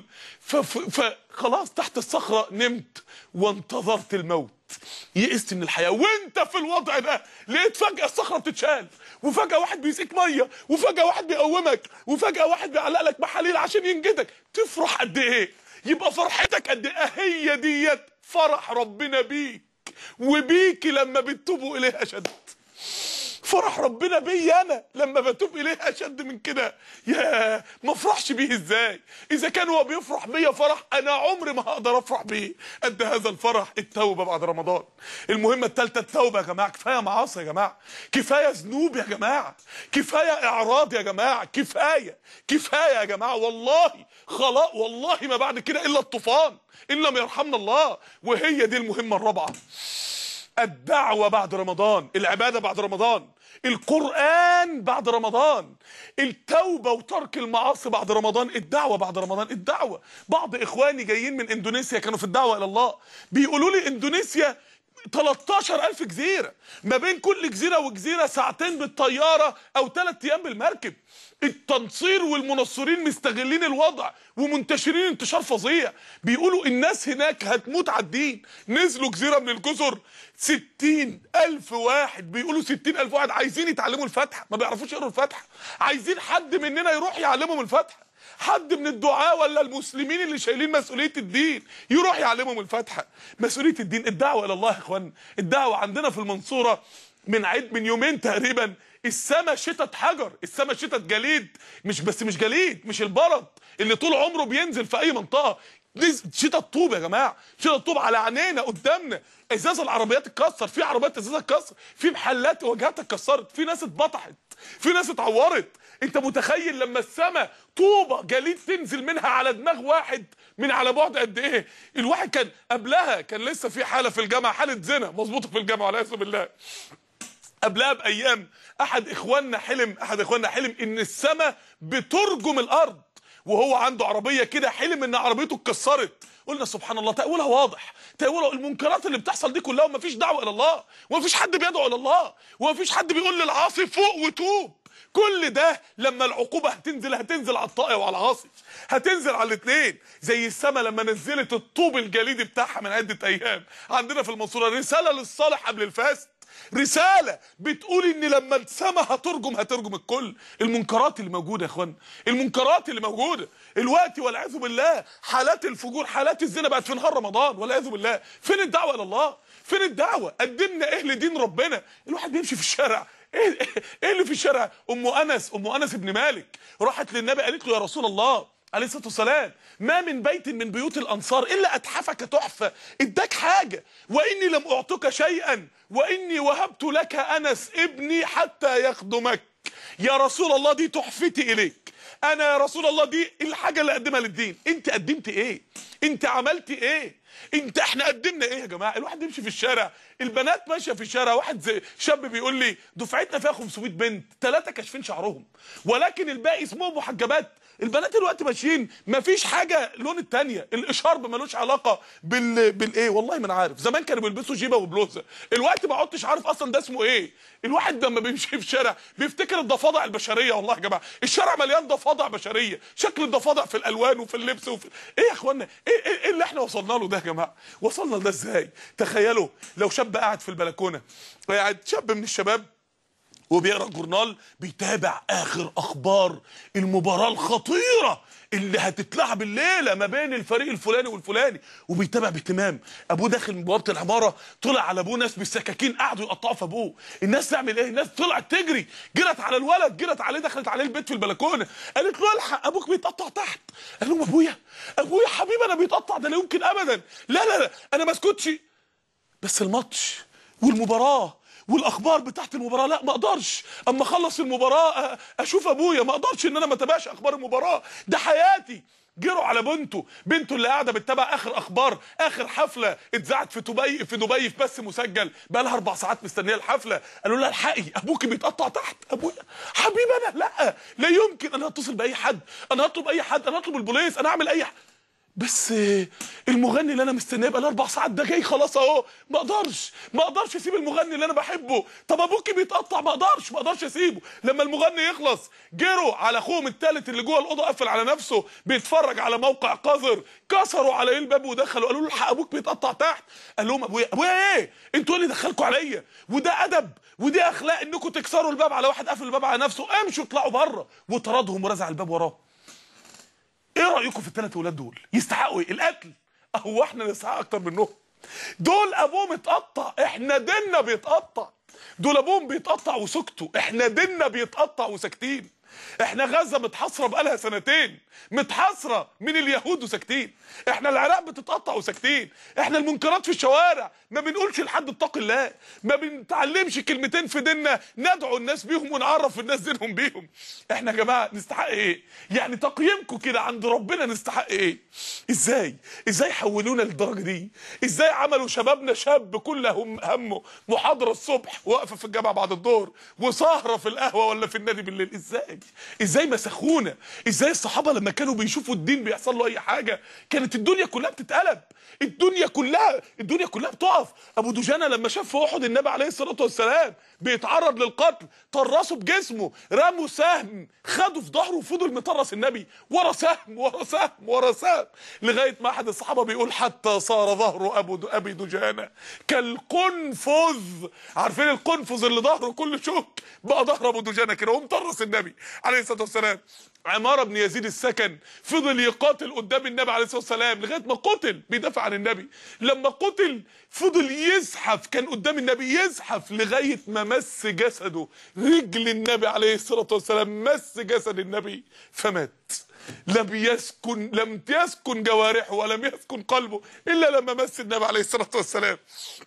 فخلاص تحت الصخره نمت وانتظرت الموت، يئست من الحياه. وانت في الوضع ده لقيت فجاه الصخره بتتشال، وفجاه واحد بيسقيك ميه، وفجاه واحد بيقومك، وفجاه واحد بيعلق لك محاليل عشان ينجدك. تفرح قد ايه؟ يبقى فرحتك قد ايه؟ هي ديت فرح ربنا بيك وبيك لما بتتوبوا اليه اشد. فرح ربنا بيا انا لما بتوب اليه اشد من كده. يا ما افرحش بيه ازاي؟ اذا كان هو بيفرح بيا فرح انا عمري ما هقدر افرح بيه قد هذا الفرح. التوبه بعد رمضان. المهمه الثالثه التوبه يا جماعه. كفايه معاصي يا جماعه، كفايه ذنوب يا جماعه، كفايه اعراض يا جماعه، كفايه يا جماعه. والله خلاص، والله ما بعد كده الا الطوفان ان لم يرحمنا الله. وهي دي المهمه الرابعه، الدعوة بعد رمضان، العبادة بعد رمضان، القرآن بعد رمضان، التوبة وترك المعاصي بعد رمضان، الدعوة بعد رمضان. الدعوة، بعض إخواني جايين من إندونيسيا كانوا في الدعوة إلى الله، بيقولوا لي إندونيسيا 13,000 جزيرة، ما بين كل جزيرة وجزيرة ساعتين بالطيارة أو 3 أيام بالمركب. التنصير والمنصرين مستغلين الوضع ومنتشرين انتشار فظيع. بيقولوا الناس هناك هتموت على الدين. نزلوا جزيرة من الجزر 60,000 واحد، بيقولوا 60,000 واحد عايزين يتعلموا الفاتحة، ما بيعرفوش يقروا الفاتحة، عايزين حد مننا يروح يعلمهم الفاتحة، حد من الدعاة ولا المسلمين اللي شايلين مسؤولية الدين يروح يعلمهم الفاتحة. مسؤولية الدين، الدعوة إلى الله يا إخوان. الدعوة عندنا في المنصورة من يومين تقريبا السما شتت حجر، السما شتت جليد، مش جليد، مش البرد اللي طول عمره بينزل في أي منطقة، شتت طوب يا جماعة، شتت طوب على عينينا قدامنا. ازاز العربيات اتكسر، في عربيات ازازها اتكسر، في محلات واجهاتها اتكسرت، في ناس اتبطحت، في ناس اتعورت. انت متخيل لما السما طوبه جليد تنزل منها على دماغ واحد من على بعد قد ايه؟ الواحد كان قبلها كان لسه في حاله في الجامعه، حاله زنا مظبوطه في الجامعه والعياذ بالله. قبلها بايام احد اخواننا حلم ان السما بترجم الارض، وهو عنده عربيه كده، حلم ان عربيته اتكسرت. قلنا سبحان الله، تأويلها واضح، تأويلها المنكرات اللي بتحصل دي كلها، ومفيش دعوه الى الله، ومفيش حد بيدعو الى الله، ومفيش حد بيقول للعاصي فوق وتوب. كل ده لما العقوبه هتنزل على الطائع وعلى العاصي، هتنزل على الاثنين. زي السما لما نزلت الطوب الجليدي بتاعها من عده ايام عندنا في المنصوره، رساله للصالح قبل الفاسد، رساله بتقول ان لما السما هترجم الكل. المنكرات اللي موجوده يا اخوان، المنكرات اللي موجوده الوقت والعياذ بالله، حالات الفجور، حالات الزنا بقت في نهار رمضان والعياذ بالله. فين الدعوه الى الله؟ فين الدعوه؟ قدمنا ايه لدين ربنا؟ الواحد بيمشي في الشارع، ايه اللي في الشارع؟ ام انس بن مالك راحت للنبي قالت له يا رسول الله عليه الصلاه والسلام، ما من بيت من بيوت الانصار الا اتحفك تحفه، اداك حاجه، واني لم اعطك شيئا، واني وهبت لك انس ابني حتى يخدمك. يا رسول الله دي تحفتي اليك، انا يا رسول الله دي الحاجه اللي اقدمها للدين. انت قدمت ايه؟ انت عملت ايه؟ احنا قدمنا ايه يا جماعه؟ الواحد يمشي في الشارع، البنات ماشيه في الشارع، واحد زي شاب بيقول لي دفعتنا فيها 500 بنت، 3 كاشفين شعرهم ولكن الباقي اسمهم محجبات. البنات دلوقتي ماشيين مفيش حاجه لون التانيه، الاشارب ملوش علاقه بالايه، والله ما انا عارف. زمان كانوا بيلبسوا جيبه وبلوزه، الوقت ما عدتش عارف اصلا ده اسمه ايه. الواحد لما بيمشي في الشارع بيفتكر الضفادع البشريه. والله يا جماعه الشارع مليان ضفادع بشريه، شكل الضفادع في الالوان وفي اللبس ايه يا اخوانا؟ ايه اللي احنا وصلنا له ده يا جماعه؟ وصلنا ده ازاي؟ تخيلوا لو شاب قاعد في البلكونه، قاعد شاب من الشباب وبيقرا الجورنال بيتابع اخر اخبار المباراه الخطيره اللي هتتلعب الليله ما بين الفريق الفلاني والفلاني، وبيتابع باهتمام. ابوه داخل من بوابه العماره، طلع على ابوه ناس بالسكاكين قعدوا يقطعوا في ابوه. الناس تعمل ايه؟ الناس طلعت تجري، جرت على الولد، جرت عليه، دخلت عليه البيت في البلكونه، قالت له الحق ابوك بيتقطع تحت. قال لهم ابويا حبيبي انا بيتقطع، ده لا يمكن ابدا، لا انا ما اسكتش، بس الماتش والمباراه والاخبار بتاعت المباراه لا ما اقدرش اما اخلص المباراه اشوف ابويا، ما اقدرش ان انا ما اتابعش اخبار المباراه، ده حياتي. جروا على بنته اللي قاعده بتتابع اخر اخبار، اخر حفله اتذاعت في دبي في بث مسجل، بقى لها 4 ساعات مستنيه الحفله. قالوا لها الحقي ابوكي بيتقطع تحت. ابويا حبيبي انا لا يمكن، انا هتصل باي حد، انا هطلب اي حد، انا هطلب البوليس، انا هعمل اي حاجه، بس المغني اللي انا مستنيه بقى 4 ساعات ده جاي خلاص اهو، ما اقدرش اسيب المغني اللي انا بحبه. طب ابوكي بيتقطع، ما اقدرش اسيبه. لما المغني يخلص جروا على اخوهم الثالث اللي جوه الاوضه قفل على نفسه بيتفرج على موقع قذر، كسروا عليه الباب ودخلوا، قالوا له الحق ابوك بيتقطع تحت. قال لهم ابويا ايه؟ انتوا اللي دخلكوا عليا، وده ادب ودي اخلاق انكم تكسروا الباب على واحد قافل الباب على نفسه، امشوا اطلعوا بره، وطردهم ورزع الباب وراه. ايه رايكم في ال3 ولاد دول؟ يستحقوا ايه؟ القتل؟ هو احنا نستحق اكتر منهم؟ دول ابوهم اتقطع، احنا ديننا بيتقطع. دول ابوهم بيتقطع وسكتوا، احنا ديننا بيتقطع وساكتين. احنا غزه متحاصره بقالها 2 سنين، متحاصره من اليهود وساكتين. احنا العراق بتتقطع وساكتين. احنا المنكرات في الشوارع ما بنقولش لحد اتق الله، ما بنتعلمش كلمتين في ديننا ندعو الناس بيهم ونعرف الناس دينهم بيهم. احنا يا جماعه نستحق ايه؟ يعني تقييمكم كده عند ربنا نستحق ايه؟ ازاي حولونا للدرجه دي؟ ازاي عملوا شبابنا شاب كل همه محاضره الصبح، واقفه في الجامعه بعد الظهر، وسهره في القهوه ولا في النادي بالليل؟ ازاي مسخونا؟ ازاي الصحابه لما كانوا بيشوفوا الدين بيحصل له اي حاجه كانت الدنيا كلها بتتقلب، الدنيا كلها بتقف. ابو دجانه لما شاف في احد النبي عليه الصلاه والسلام بيتعرض للقتل، طرسوا بجسمه، رموا سهم، خدوا في ظهره وفضل مطرس النبي ورا سهم ورا سهم ورا سهم، لغايه ما احد الصحابه بيقول حتى صار ظهر ابي دجانه كالقنفذ. عارفين القنفذ اللي ظهره كله شوك؟ بقى ظهر ابو دجانه كده ومطرس النبي عليه الصلاه والسلام. عمارة بن يزيد السكن فضل يقاتل قدام النبي عليه الصلاه والسلام لغايه ما قتل بيدافع عن النبي. لما قتل فضل يزحف، كان قدام النبي يزحف لغايه ما مس جسده رجل النبي عليه الصلاه والسلام، مس جسد النبي فمات. لم يسكن جوارحه ولم يسكن قلبه الا لما مس النبي عليه الصلاه والسلام.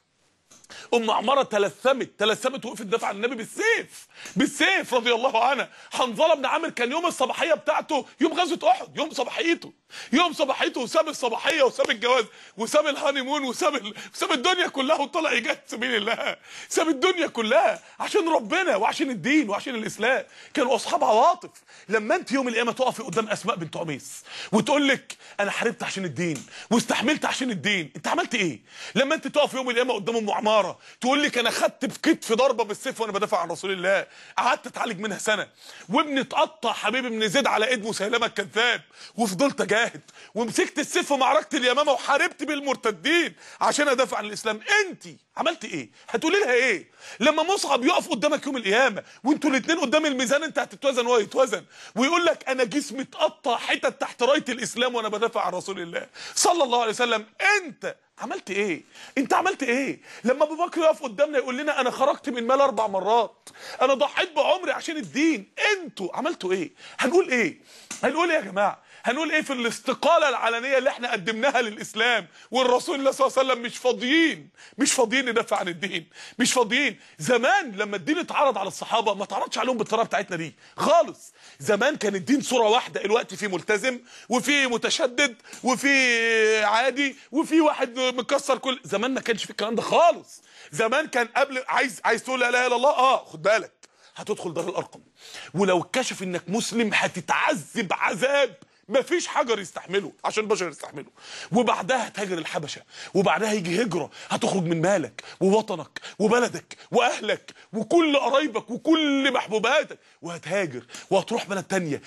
ام عماره تلثمت وقفت تدافع عن النبي بالسيف رضي الله عنها. حنظله بن عامر كان يوم الصباحيه بتاعته يوم غزوه احد، يوم صباحيته وساب الصباحيه وساب الجواز وساب الهانيمون وساب الدنيا كلها وطلع يجاهد في سبيل الله. ساب الدنيا كلها عشان ربنا وعشان الدين وعشان الاسلام. كانوا اصحاب عواطف. لما انت يوم القيامه تقفي قدام اسماء بنت عميس وتقول لك انا حاربت عشان الدين واستحملت عشان الدين، انت عملت ايه؟ لما انت تقف يوم القيامه قدام ام عماره تقول لك انا خدت بكتف ضربه بالسيف وانا بدافع عن رسول الله، قعدت اتعالج منها سنه، وابني اتقطع حبيبي بن زيد على ايد مسيلمه الكذاب وفضلت اجاهد ومسكت السيف في معركه اليمامه وحاربت بالمرتدين عشان ادافع عن الاسلام، انت عملت ايه؟ هتقولي لها ايه؟ لما مصعب يقف قدامك يوم القيامه وانتوا الاثنين قدام الميزان، انت هتتوزن وهو يتوزن، ويقول لك انا جسمي اتقطع حتت تحت رايه الاسلام وانا بدافع عن رسول الله صلى الله عليه وسلم، انت عملت ايه؟ انت عملت ايه؟ لما ابو بكر يقف قدامنا يقول لنا انا خرجت من مال 4 مرات، انا ضحيت بعمري عشان الدين، انتوا عملتوا ايه؟ هنقول ايه يا جماعه؟ هنقول ايه في الاستقاله العلنيه اللي احنا قدمناها للاسلام والرسول الله صلى الله عليه وسلم؟ مش فاضيين ندافع عن الدين، مش فاضيين. زمان لما الدين اتعرض على الصحابه ما اتعرضش عليهم بالطريقه بتاعتنا دي خالص. زمان كان الدين صوره واحده، الوقت في ملتزم وفي متشدد وفي عادي وفي واحد مكسر كل. زمان ما كانش في الكلام ده خالص. زمان كان قبل عايز تقول لا اله الا الله، خد بالك هتدخل دار الارقم، ولو اتكشف انك مسلم هتتعذب عذاب مفيش حجر يستحمله عشان البشر يستحمله، وبعدها هتهاجر الحبشه، وبعدها يجي هجره، هتخرج من مالك ووطنك وبلدك واهلك وكل قرايبك وكل محبوباتك، وهتهاجر وهتروح بلد تانية،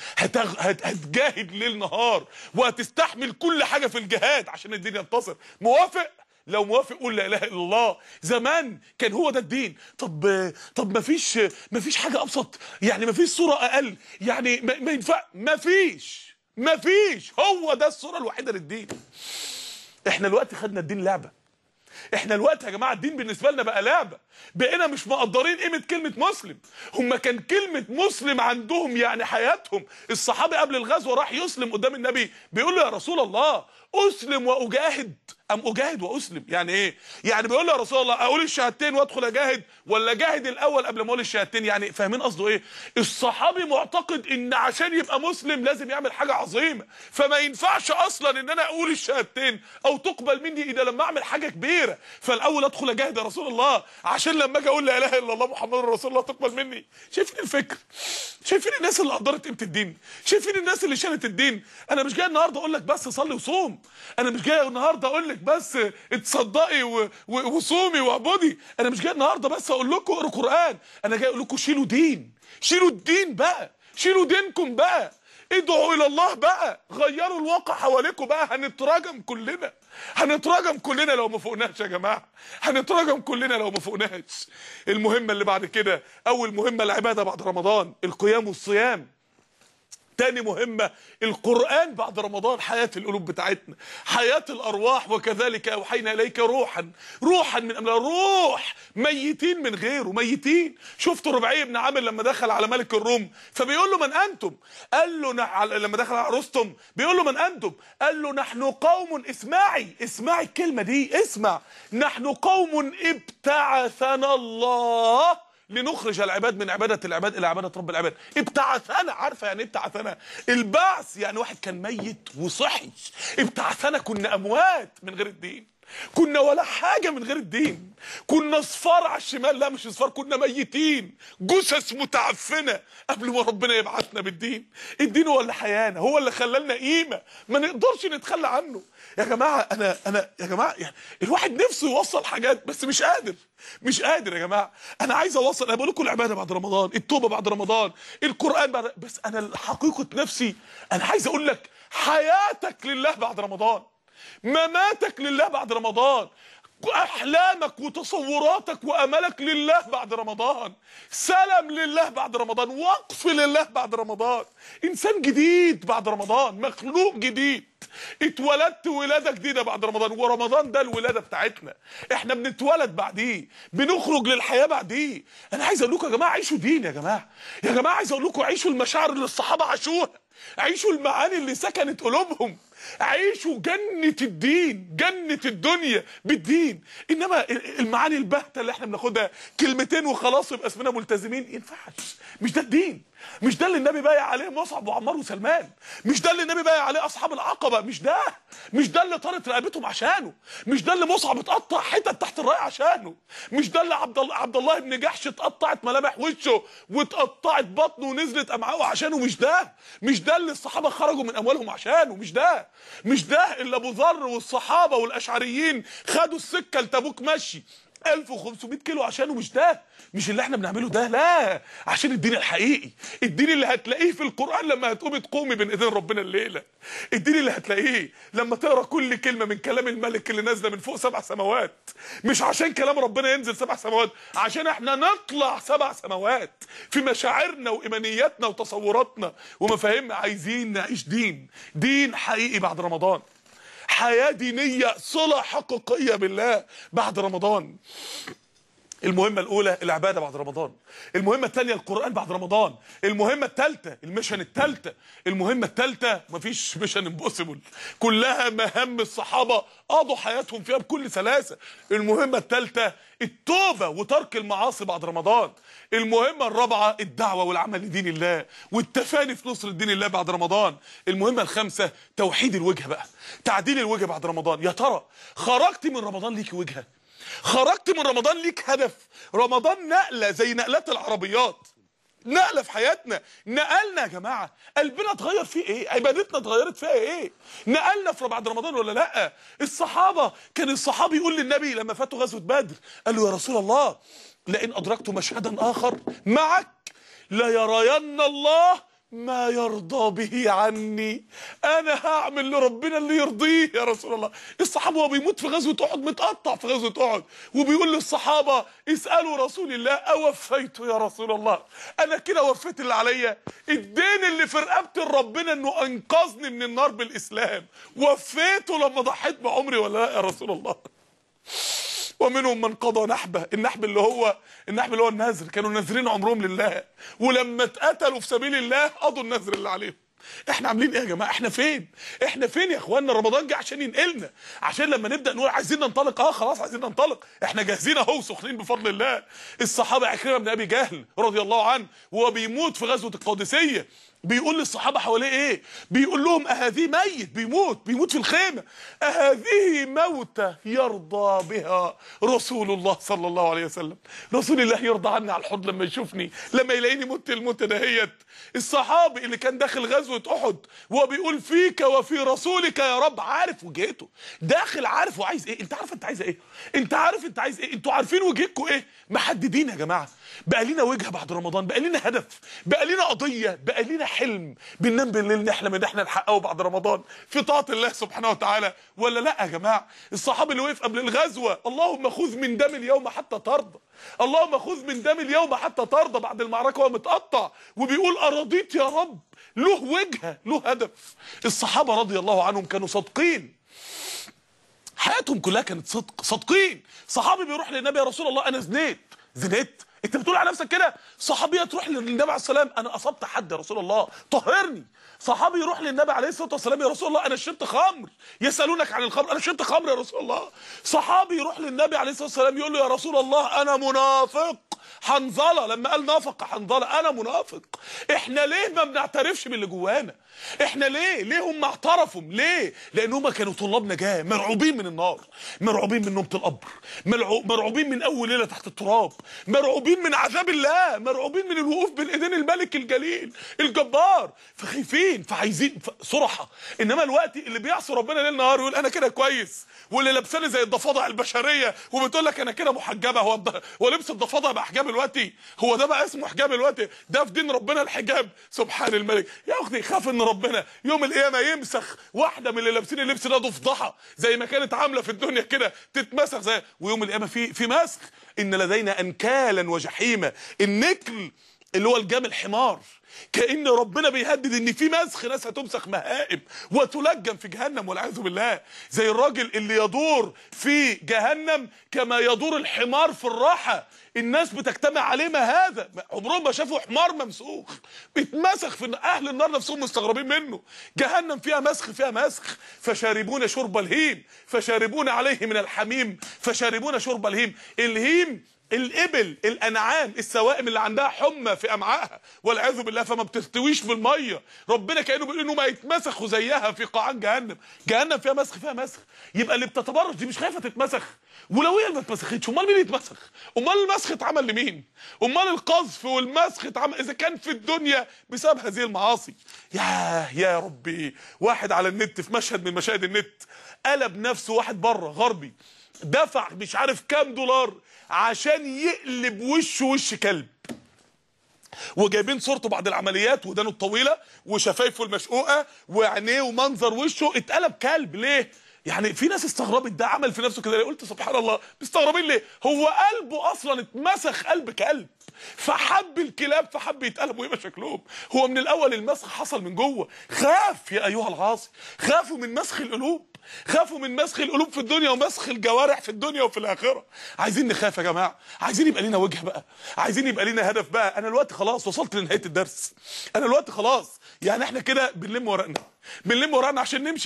هتجاهد ليل نهار وهتستحمل كل حاجه في الجهاد عشان الدين ينتصر. موافق؟ لو موافق قول لا اله الا الله. زمان كان هو ده الدين. طب ما فيش حاجه ابسط، يعني ما فيش صوره اقل، يعني ما ينفع، ما فيش، هو ده الصوره الوحيده للدين. احنا دلوقتي خدنا الدين لعبه. احنا الوقت يا جماعه الدين بالنسبه لنا بقى لعبه، بقينا مش مقدرين قيمه كلمه مسلم. هم كان كلمه مسلم عندهم يعني حياتهم. الصحابي قبل الغزوه راح يسلم قدام النبي، بيقول له يا رسول الله اسلم واجاهد ام اجاهد واسلم؟ يعني ايه؟ يعني بيقول له يا رسول الله اقول الشهادتين وادخل اجاهد، ولا اجاهد الاول قبل ما اقول الشهادتين؟ يعني فاهمين قصده ايه؟ الصحابي معتقد ان عشان يبقى مسلم لازم يعمل حاجه عظيمه، فما ينفعش اصلا ان انا اقول الشهادتين او تقبل مني الا لما اعمل حاجه كبيره. فالاول ادخل اجاهد يا رسول الله عشان لما اجي اقول لا اله الا الله محمد رسول الله تقبل مني. شايفين الفكر؟ شايفين الناس اللي قدرت قيمه الدين؟ شايفين الناس اللي شالت الدين؟ انا مش جاي النهارده اقول لك بس صلي وصوم، انا مش جاي النهارده اقول لك بس اتصدقي وصومي واعبدي، انا مش جاي النهارده بس اقول لكم اقروا قران، انا جاي اقول لكم شيلوا دين، شيلوا الدين بقى، شيلوا دينكم بقى، ادعوا الى الله بقى، غيروا الواقع حواليكم بقى. هنتراجم كلنا، هنتراجم كلنا لو ما فوقناش يا جماعه، هنتراجم كلنا لو ما فوقناش. المهمه اللي بعد كده، اول مهمه العباده بعد رمضان، القيام والصيام. تاني مهمة القرآن بعد رمضان، حياة القلوب بتاعتنا، حياة الأرواح. وكذلك أوحينا إليك روحا من أمرنا، روح ميتين من غيره، ميتين. شفتوا ربعي بن عامر لما دخل على ملك الروم فبيقول له من أنتم؟ قال له لما دخل على رستم بيقول له من أنتم؟ قال له نحن قوم، اسمعي الكلمة دي، اسمع، نحن قوم ابتعثنا الله لنخرج العباد من عبادة العباد إلى عبادة رب العباد. ابتعثنا، عارفة يعني ابتعثنا؟ البعث يعني واحد كان ميت وصحي. ابتعثنا كنا أموات من غير الدين، كنا ولا حاجة من غير الدين، كنا صفار على الشمال، لا مش صفار، كنا ميتين، جثث متعفنة قبل ما ربنا يبعثنا بالدين. الدين هو اللي حيانا، هو اللي خلالنا قيمة ما نقدرش نتخلى عنه. يا جماعة أنا يا جماعة يعني الواحد نفسه يوصل حاجات بس مش قادر يا جماعة. أنا عايز أوصل، أنا بقول لكم العبادة بعد رمضان، التوبة بعد رمضان، القرآن بعد، بس أنا حقيقة نفسي أنا عايز أقول لك حياتك لله بعد رمضان، مماتك لله بعد رمضان، احلامك وتصوراتك واملك لله بعد رمضان، سلام لله بعد رمضان، وقف لله بعد رمضان، انسان جديد بعد رمضان، مخلوق جديد، اتولدت ولاده جديده بعد رمضان. ورمضان ده الولاده بتاعتنا، احنا بنتولد بعديه، بنخرج للحياه بعديه. انا عايز اقول لكم يا جماعه عيشوا دين، يا جماعه عايز اقول لكم عيشوا المشاعر اللي الصحابه عاشوها، عيشوا المعاني اللي سكنت قلوبهم، عيشوا جنة الدين، جنة الدنيا بالدين. انما المعاني الباهته اللي احنا بناخدها كلمتين وخلاص يبقى اسمنا ملتزمين، ينفعش. مش ده الدين، مش ده اللي النبي بايع عليه مصعب وعمار وسلمان، مش ده اللي النبي بايع عليه اصحاب العقبه، مش ده اللي طارت رقبتهم عشانه، مش ده اللي مصعب اتقطع حتت تحت الرايه عشانه، مش ده اللي عبد الله بن جحش اتقطعت ملامح وشه واتقطعت بطنه ونزلت امعائه عشانه، مش ده اللي الصحابه خرجوا من اموالهم عشانه، مش ده اللي ابو ذر والصحابه والاشعريين خدوا السكه لتبوك مشي 1500 كيلو عشانه، مش اللي احنا بنعمله ده، لا، عشان الدين الحقيقي، الدين اللي هتلاقيه في القرآن لما هتقومي تقومي بين ايدين ربنا الليله، الدين اللي هتلاقيه لما تقرا كل كلمه من كلام الملك اللي نازله من فوق 7 سماوات، مش عشان كلام ربنا ينزل 7 سماوات، عشان احنا نطلع 7 سماوات في مشاعرنا وايمانياتنا وتصوراتنا ومفاهيمنا. عايزين نعيش دين حقيقي بعد رمضان، حياة دينية، صلة حقيقية بالله بعد رمضان. المهمة الأولى العبادة بعد رمضان، المهمة الثانية القرآن بعد رمضان، المهمة الثالثة الميشن الثالثة، المهمة الثالثة مفيش ميشن امبوسيبل، كلها مهام الصحابة قضوا حياتهم فيها بكل سلاسة. المهمة الثالثة التوبة وترك المعاصي بعد رمضان. المهمة الرابعة الدعوة والعمل لدين الله والتفاني في نصر دين الله بعد رمضان. المهمة الخامسة توحيد الوجهة بقى، تعديل الوجهة بعد رمضان. يا ترى خرجت من رمضان ليك وجهة؟ خرجت من رمضان ليك هدف؟ رمضان نقلة زي نقلات العربيات، نقلة في حياتنا، نقلنا يا جماعة، قلبنا اتغير فيه ايه؟ عبادتنا اتغيرت فيها ايه؟ نقلنا في بعد رمضان ولا لا؟ الصحابة، كان الصحابي يقول للنبي لما فاتوا غزوة بدر، قال له يا رسول الله لئن أدركت مشهدا آخر معك ليرين الله ما يرضى به عني، انا هعمل لربنا اللي يرضيه يا رسول الله. الصحابه وهو بيموت في غزوه احد، متقطع في غزوه احد، وبيقول للصحابه اسالوا رسول الله اوفيت يا رسول الله، انا كده وفيت اللي عليا؟ الدين اللي في رقبتي لربنا انه انقذني من النار بالاسلام وفيته لما ضحيت بعمري ولا لا يا رسول الله؟ ومنهم من قضى نحبه، النحب اللي هو النذر، كانوا ناذرين عمرهم لله، ولما اتقتلوا في سبيل الله قضوا النذر اللي عليهم. احنا عاملين ايه يا جماعه؟ احنا فين يا اخوانا؟ رمضان جه عشان ينقلنا، عشان لما نبدا نقول عايزين ننطلق، خلاص عايزين ننطلق، احنا جاهزين اهو سخنين بفضل الله. الصحابه عكرمه بن ابي جهل رضي الله عنه وهو بيموت في غزوه القادسيه بيقول للصحابه حواليه ايه؟ بيقول لهم اهذه ميت بيموت في الخيمه، اهذه موتة يرضى بها رسول الله صلى الله عليه وسلم. رسول الله يرضى عني على الحوض لما يشوفني، لما يلاقيني مت الموتة دهيت. الصحابي اللي كان داخل غزوه احد وهو بيقول فيك وفي رسولك يا رب، عارف وجهته، داخل عارف وعايز ايه. انت عارف انت عايز ايه؟ انت عارف انت عايز ايه؟ انتوا عارفين وجهتكم ايه؟ محددين يا جماعه. بقى لنا وجهه بعد رمضان، بقى لنا هدف، بقى لنا قضيه، بقى لنا حلم بننام بالليل نحلم ان احنا نحققه بعد رمضان في طاعه الله سبحانه وتعالى، ولا لا يا جماعه؟ الصحابي اللي وقف قبل الغزوه اللهم خذ من دم اليوم حتى ترضى، اللهم خذ من دم اليوم حتى ترضى، بعد المعركه وهو متقطع وبيقول ارضيت يا رب، له وجهه، له هدف. الصحابه رضي الله عنهم كانوا صادقين، حياتهم كلها كانت صادقين. صحابي بيروح للنبي يا رسول الله انا زنيت؟ انت بتقول على نفسك كده؟ صحابيه تروح للنبي عليه السلام انا اصبت حد يا رسول الله طهرني. صحابي يروح للنبي عليه الصلاه والسلام يا رسول الله انا شربت خمر، يسالونك عن الخمر انا شربت خمر يا رسول الله. صحابي يروح للنبي عليه الصلاه والسلام يقول له يا رسول الله انا منافق. حنظله لما قال نافق حنظله انا منافق. احنا ليه ما بنعترفش باللي جوانا؟ احنا ليه هم اعترفوا؟ ليه؟ لان هم كانوا طلاب نجاه، مرعوبين من النار، مرعوبين من نومه القبر، مرعوبين من اول ليله تحت التراب، مرعوبين من عذاب الله، مرعوبين من الوقوف بين ايدين الملك الجليل الجبار، فخايفين فعايزين صرحه. انما الوقت اللي بيعصي ربنا ليل نهار يقول انا كده كويس، واللي لابساني زي الضفادع البشريه وبتقول لك انا كده محجبه. هو لبس الضفادع بقى حجاب الوقتي؟ هو ده بقى اسمه حجاب الوقتي؟ ده في دين ربنا الحجاب سبحان الملك. يا اختي خاف ان ربنا يوم القيامه يمسخ واحده من اللي لابسين اللبس ده ضفدعه زي ما كانت عامله في الدنيا كده تتمسخ زي، ويوم القيامه في مسخ. ان لدينا انكالا وجحيما، النكل اللي هو الجمل حمار، كأن ربنا بيهدد ان في مسخ، ناس هتمسخ مهائب وتلجم في جهنم والعياذ بالله، زي الراجل اللي يدور في جهنم كما يدور الحمار في الراحه. الناس بتجتمع عليه، ما هذا؟ عمرهم ما شافوا حمار ممسوخ بيتمسخ، في اهل النار نفسهم مستغربين منه. جهنم فيها مسخ، فشاربون شرب الهيم، فشاربون عليه من الحميم، فشاربون شرب الهيم. الهيم الابل، الانعام، السوائم اللي عندها حمى في امعائها والعياذ بالله، فما بتستويش في الميه. ربنا كانه بيقول انه ما يتمسخوا زيها في قاعان جهنم فيها مسخ. يبقى اللي بتتبرج دي مش خايفه تتمسخ؟ ولو هي ما اتمسختش امال مين يتمسخ؟ امال المسخ اتعمل لمين؟ امال القذف والمسخ اتعمل اذا كان في الدنيا بسبب هذه المعاصي؟ يا ربي، واحد على النت في مشهد من مشاهد النت قلب نفسه، واحد بره غربي دفع مش عارف كام دولار عشان يقلب وش كلب، وجايبين صورته بعد العمليات ودانه الطويله وشفايفه المشقوقه وعينيه ومنظر وشه اتقلب كلب. ليه؟ يعني في ناس استغربت ده عمل في نفسه كده ليه؟ قلت سبحان الله، مستغربين ليه؟ هو قلبه اصلا اتمسخ قلب كلب، فحب الكلاب، فحب يتقلب ويبقى شكلهم. هو من الاول المسخ حصل من جوه. خاف يا ايها العاصي، خافوا من مسخ القلوب، خافوا من مسخ القلوب في الدنيا ومسخ الجوارح في الدنيا وفي الاخره. عايزين نخاف يا جماعه، عايزين يبقى لنا وجه بقى، عايزين يبقى لنا هدف بقى. انا الوقت خلاص وصلت لنهايه الدرس، انا الوقت خلاص، يعني احنا كده بنلم ورقنا عشان نمشي.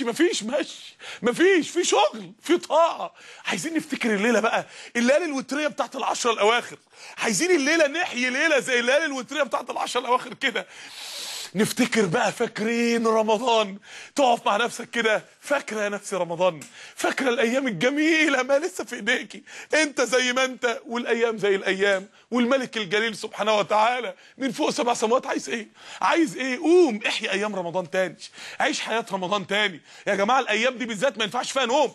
مفيش في شغل، في طاعه. عايزين نفتكر الليله بقى، الليالي الوتريه بتاعت العشر الاواخر. عايزين الليله نحيي ليله زي الليالي الوتريه بتاعت العشر الاواخر كده. نفتكر بقى، فاكرين رمضان؟ تقف مع نفسك كده، فاكره يا نفسي رمضان؟ فاكره الايام الجميله ما لسه في ايديكي؟ انت زي ما انت والايام زي الايام، والملك الجليل سبحانه وتعالى من فوق 7 سماوات عايز ايه؟ قوم احيي ايام رمضان تاني، عيش حياه رمضان تاني يا جماعه. الايام دي بالذات ما ينفعش فيها نوم،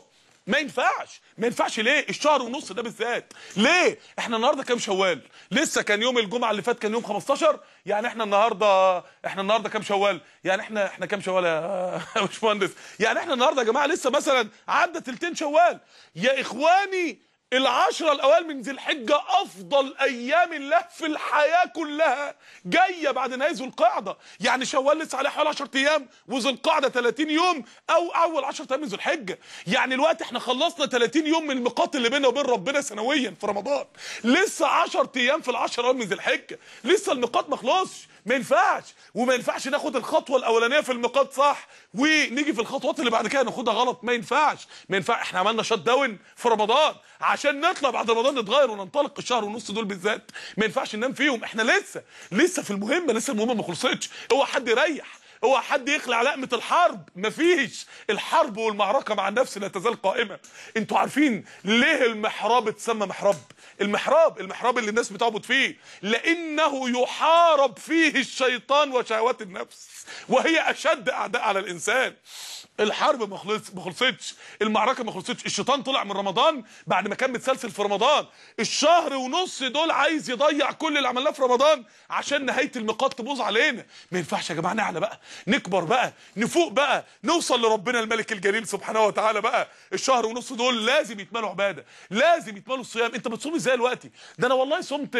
ما ينفعش، ما ينفعش. ليه الشهر ونص ده بالذات؟ ليه؟ احنا النهارده كام شوال؟ لسه كان يوم الجمعه اللي فات كان يوم 15. يعني احنا النهارده كام شوال؟ يعني احنا كام شوال يا باشمهندس؟ يعني احنا النهارده يا جماعه لسه مثلا عدى تلتين شوال. يا اخواني العشرة الأوائل من ذي الحجة أفضل أيام الله في الحياة كلها جاية بعد نهاية ذو القعدة. يعني شوال لسه عليه حوالي 10 أيام، وذو القعدة 30 يوم أو أول 10 أيام من ذو الحجة. يعني الوقت إحنا خلصنا 30 يوم من الميقات اللي بيننا وبين ربنا سنويا في رمضان. لسه 10 أيام في العشرة الأوائل من ذي الحجة، لسه الميقات ما خلصش. ما ينفعش، وما ينفعش ناخد الخطوه الاولانيه في الميقات صح ونيجي في الخطوات اللي بعد كده ناخدها غلط. ما ينفعش، ما ينفع. احنا عملنا شات داون في رمضان عشان نطلع بعد رمضان نتغير وننطلق الشهر ونص دول بالذات. ما ينفعش ننام فيهم. احنا لسه في المهمه، لسه المهمه ما خلصتش. اوعى حد يريح، اوعى حد يخلع لقمه الحرب. مفيش، الحرب والمعركه مع النفس لا تزال قائمه. انتوا عارفين ليه المحراب اتسمى محراب؟ المحراب اللي الناس بتعبد فيه، لانه يحارب فيه الشيطان وشهوات النفس، وهي اشد اعداء على الانسان. الحرب ما خلصتش، المعركه ما خلصتش. الشيطان طلع من رمضان بعد ما كان متسلسل في رمضان. الشهر ونص دول عايز يضيع كل اللي عملناه في رمضان عشان نهايه الميقات تبوظ علينا. ما ينفعش يا جماعه نعلى بقى، نكبر بقى، نفوق بقى، نوصل لربنا الملك الجليل سبحانه وتعالى بقى. الشهر ونص دول لازم يتملوا عباده، لازم يتملوا الصيام. انت بتصوم ازاي دلوقتي؟ ده انا والله صمت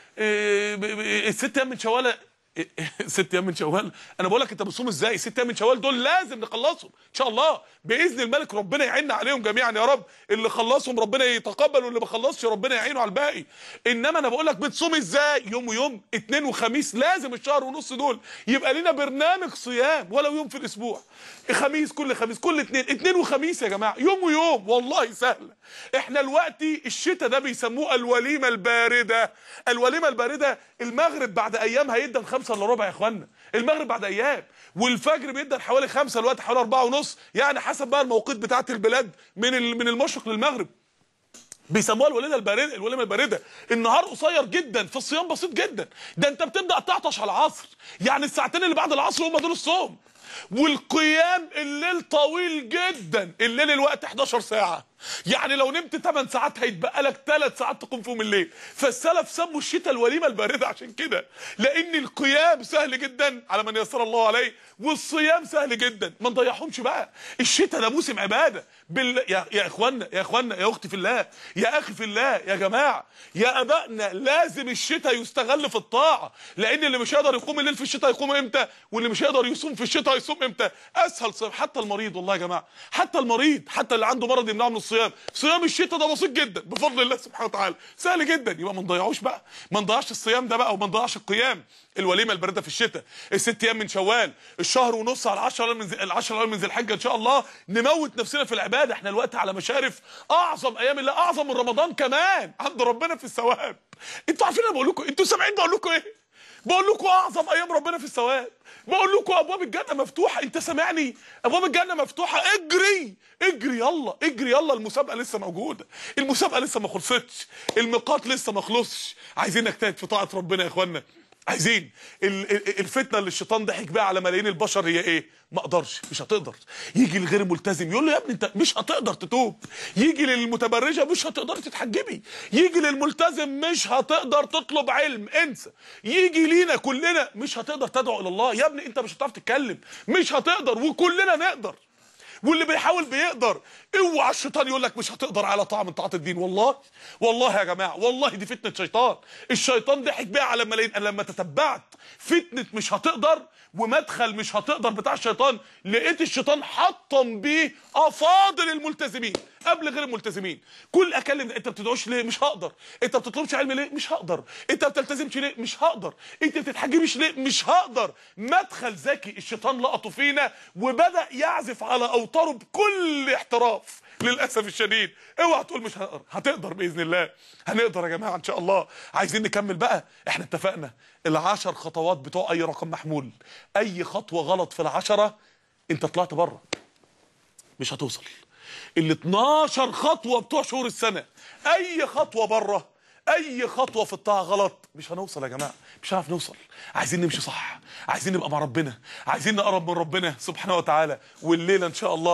6 ايام من شوال. 6 ايام من شوال؟ انا بقول لك انت بتصوم ازاي؟ 6 ايام من شوال دول لازم نخلصهم ان شاء الله باذن الملك. ربنا يعيننا عليهم جميعا يا رب. اللي خلصهم ربنا يتقبل، واللي ما خلصش ربنا يعينه على الباقي. انما انا بقول لك بتصوم ازاي؟ يوم ويوم، اثنين وخميس. لازم الشهر ونص دول يبقى لنا برنامج صيام ولو يوم في الاسبوع. خميس، كل خميس، كل اثنين وخميس يا جماعه، يوم ويوم. والله سهله. احنا دلوقتي الشتاء ده بيسموه الوليمه البارده. الوليمه البارده المغرب بعد ايام هيدن 5 الا ربع يا اخوانا. المغرب بعد ايام، والفجر بيدن حوالي 5، الوقت حوالي 4:30، يعني حسب بقى المواقيت بتاعت البلاد من المشرق للمغرب. بيسموها الوليمه البارده. النهار قصير جدا، في الصيام بسيط جدا. ده انت بتبدا تعطش على العصر، يعني الساعتين اللي بعد العصر هم دول الصوم. والقيام الليل طويل جدا، الليل الوقت 11 ساعه، يعني لو نمت 8 ساعات هيتبقى لك 3 ساعات تقوم فيهم الليل. فالسلف سموا الشتاء الوليمه البارده عشان كده، لان القيام سهل جدا على من يسر الله عليه، والصيام سهل جدا. ما نضيعهمش بقى. الشتاء ده موسم عباده. يا اخوانا، يا اختي في الله، يا اخي في الله، يا جماعه، يا ابائنا، لازم الشتاء يستغل في الطاعه. لان اللي مش هيقدر يقوم الليل في الشتاء يقوم امتى؟ واللي مش هيقدر يصوم في الشتاء يصوم امتى؟ اسهل صيام. حتى المريض، والله يا جماعه، حتى المريض، حتى اللي عنده مرض يمنعه من الصيام، صيام الشتاء ده بسيط جدا بفضل الله سبحانه وتعالى، سهل جدا. يبقى ما نضيعوش بقى، ما نضيعش الصيام ده بقى، وما نضيعش القيام. الوليمه البارده في الشتاء، ال6 ايام من شوال، الشهر ونص على 10 الايام من ذي الحجه ان شاء الله نموت نفسنا في العباده. احنا دلوقتي على مشارف اعظم ايام الله، اعظم من رمضان كمان عند ربنا في الثواب. انتوا عارفين انا بقول لكم؟ انتوا سامعين بقول لكم ايه؟ بقول لكم اعظم ايام ربنا في الثواب. بقول لكم ابواب الجنه مفتوحه. انت سامعني؟ ابواب الجنه مفتوحه. اجري اجري يلا، اجري يلا. المسابقه لسه موجوده، المسابقه لسه ما خلصتش، الميقات لسه ما خلصش. عايزين نجتهد في طاعه ربنا يا اخوانا. عايزين الفتنه اللي الشيطان ضحك بيها على ملايين البشر هي ايه؟ ما اقدرش، مش هتقدر. يجي الغير ملتزم يقول له يا ابني انت مش هتقدر تتوب. يجي للمتبرجه مش هتقدر تتحجبي. يجي للملتزم مش هتقدر تطلب علم، انسى. يجي لينا كلنا مش هتقدر تدعو الى الله. يا ابني انت مش هتعرف تتكلم، مش هتقدر، وكلنا نقدر، واللي بيحاول بيقدر. اوعى الشيطان يقول لك مش هتقدر على طاعه من طاعات الدين. والله يا جماعه، والله دي فتنه شيطان. الشيطان ضحك بيها على ملايين. انا لما تتبعت فتنه مش هتقدر ومدخل مش هتقدر بتاع الشيطان، لقيت الشيطان حطم بيه افاضل الملتزمين قبل غير الملتزمين. كل اكلم انت بتدعوش ليه؟ مش هقدر. انت بتطلبش علم ليه؟ مش هقدر. انت بتلتزمش ليه؟ مش هقدر. انت بتتحجبش ليه؟ مش هقدر. مدخل ذكي الشيطان لقطه فينا وبدا يعزف على اوتاره بكل احتراف. للاسف الشديد اوعى تقول مش هقدر. هتقدر باذن الله. هنقدر يا جماعه ان شاء الله. عايزين نكمل بقى. احنا اتفقنا ال10 خطوات بتوع اي رقم محمول، اي خطوه غلط في ال10 انت طلعت بره، مش هتوصل. ال12 خطوه بتوع شهور السنه، اي خطوه بره، اي خطوه في الطاعه غلط، مش هنوصل يا جماعه، مش هنعرف نوصل. عايزين نمشي صح، عايزين نبقى مع ربنا، عايزين نقرب من ربنا سبحانه وتعالى. والليله ان شاء الله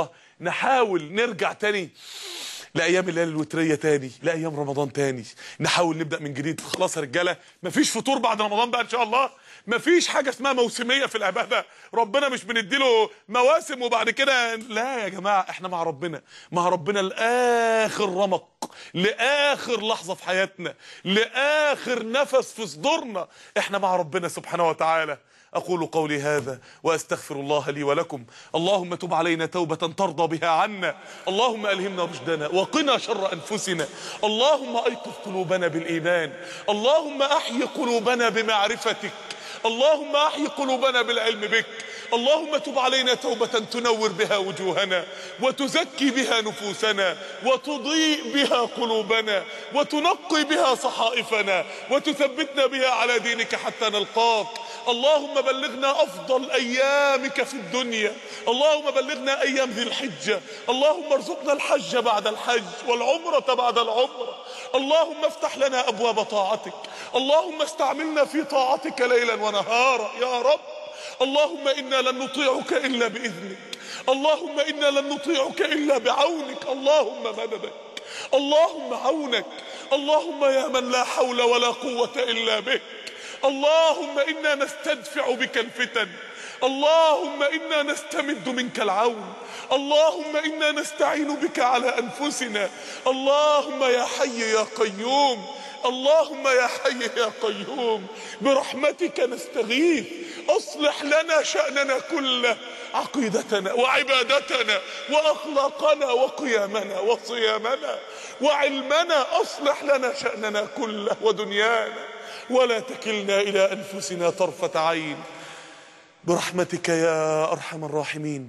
نحاول نرجع تاني لايام الليالي الوتريه تاني، لايام رمضان تاني، نحاول نبدا من جديد. خلاص يا رجاله، مفيش فطور بعد رمضان بقى ان شاء الله، مفيش حاجه اسمها موسميه في العباده، ربنا مش بنديله مواسم وبعد كده لا يا جماعه، احنا مع ربنا، مع ربنا لاخر رمق، لاخر لحظه في حياتنا، لاخر نفس في صدورنا، احنا مع ربنا سبحانه وتعالى. أقول قولي هذا وأستغفر الله لي ولكم. اللهم تب علينا توبة ترضى بها عنا، اللهم ألهمنا رشدنا وقنا شر أنفسنا، اللهم أيقظ قلوبنا بالإيمان، اللهم أحيي قلوبنا بمعرفتك، اللهم أحيي قلوبنا بالعلم بك، اللهم تب علينا توبة تنور بها وجوهنا وتزكي بها نفوسنا وتضيء بها قلوبنا وتنقي بها صحائفنا وتثبتنا بها على دينك حتى نلقاك. اللهم بلغنا أفضل أيامك في الدنيا، اللهم بلغنا أيام ذي الحجة، اللهم ارزقنا الحج بعد الحج والعمرة بعد العمرة، اللهم افتح لنا أبواب طاعتك، اللهم استعملنا في طاعتك ليلا ونهارا يا رب. اللهم إنا لن نطيعك إلا بإذنك، اللهم إنا لن نطيعك إلا بعونك، اللهم مددك، اللهم عونك، اللهم يا من لا حول ولا قوة إلا بك، اللهم إنا نستدفع بك الفتن، اللهم إنا نستمد منك العون، اللهم إنا نستعين بك على أنفسنا، اللهم يا حي يا قيوم، اللهم يا حي يا قيوم برحمتك نستغيث، اصلح لنا شأننا كله، عقيدتنا وعبادتنا وأخلاقنا وقيامنا وصيامنا وعلمنا، أصلح لنا شأننا كله ودنيانا، ولا تكلنا إلى أنفسنا طرفة عين برحمتك يا أرحم الراحمين.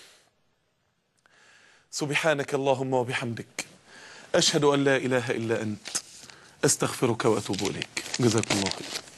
سبحانك اللهم وبحمدك، أشهد أن لا إله إلا أنت، أستغفرك وأتوب إليك. جزاكم الله خير.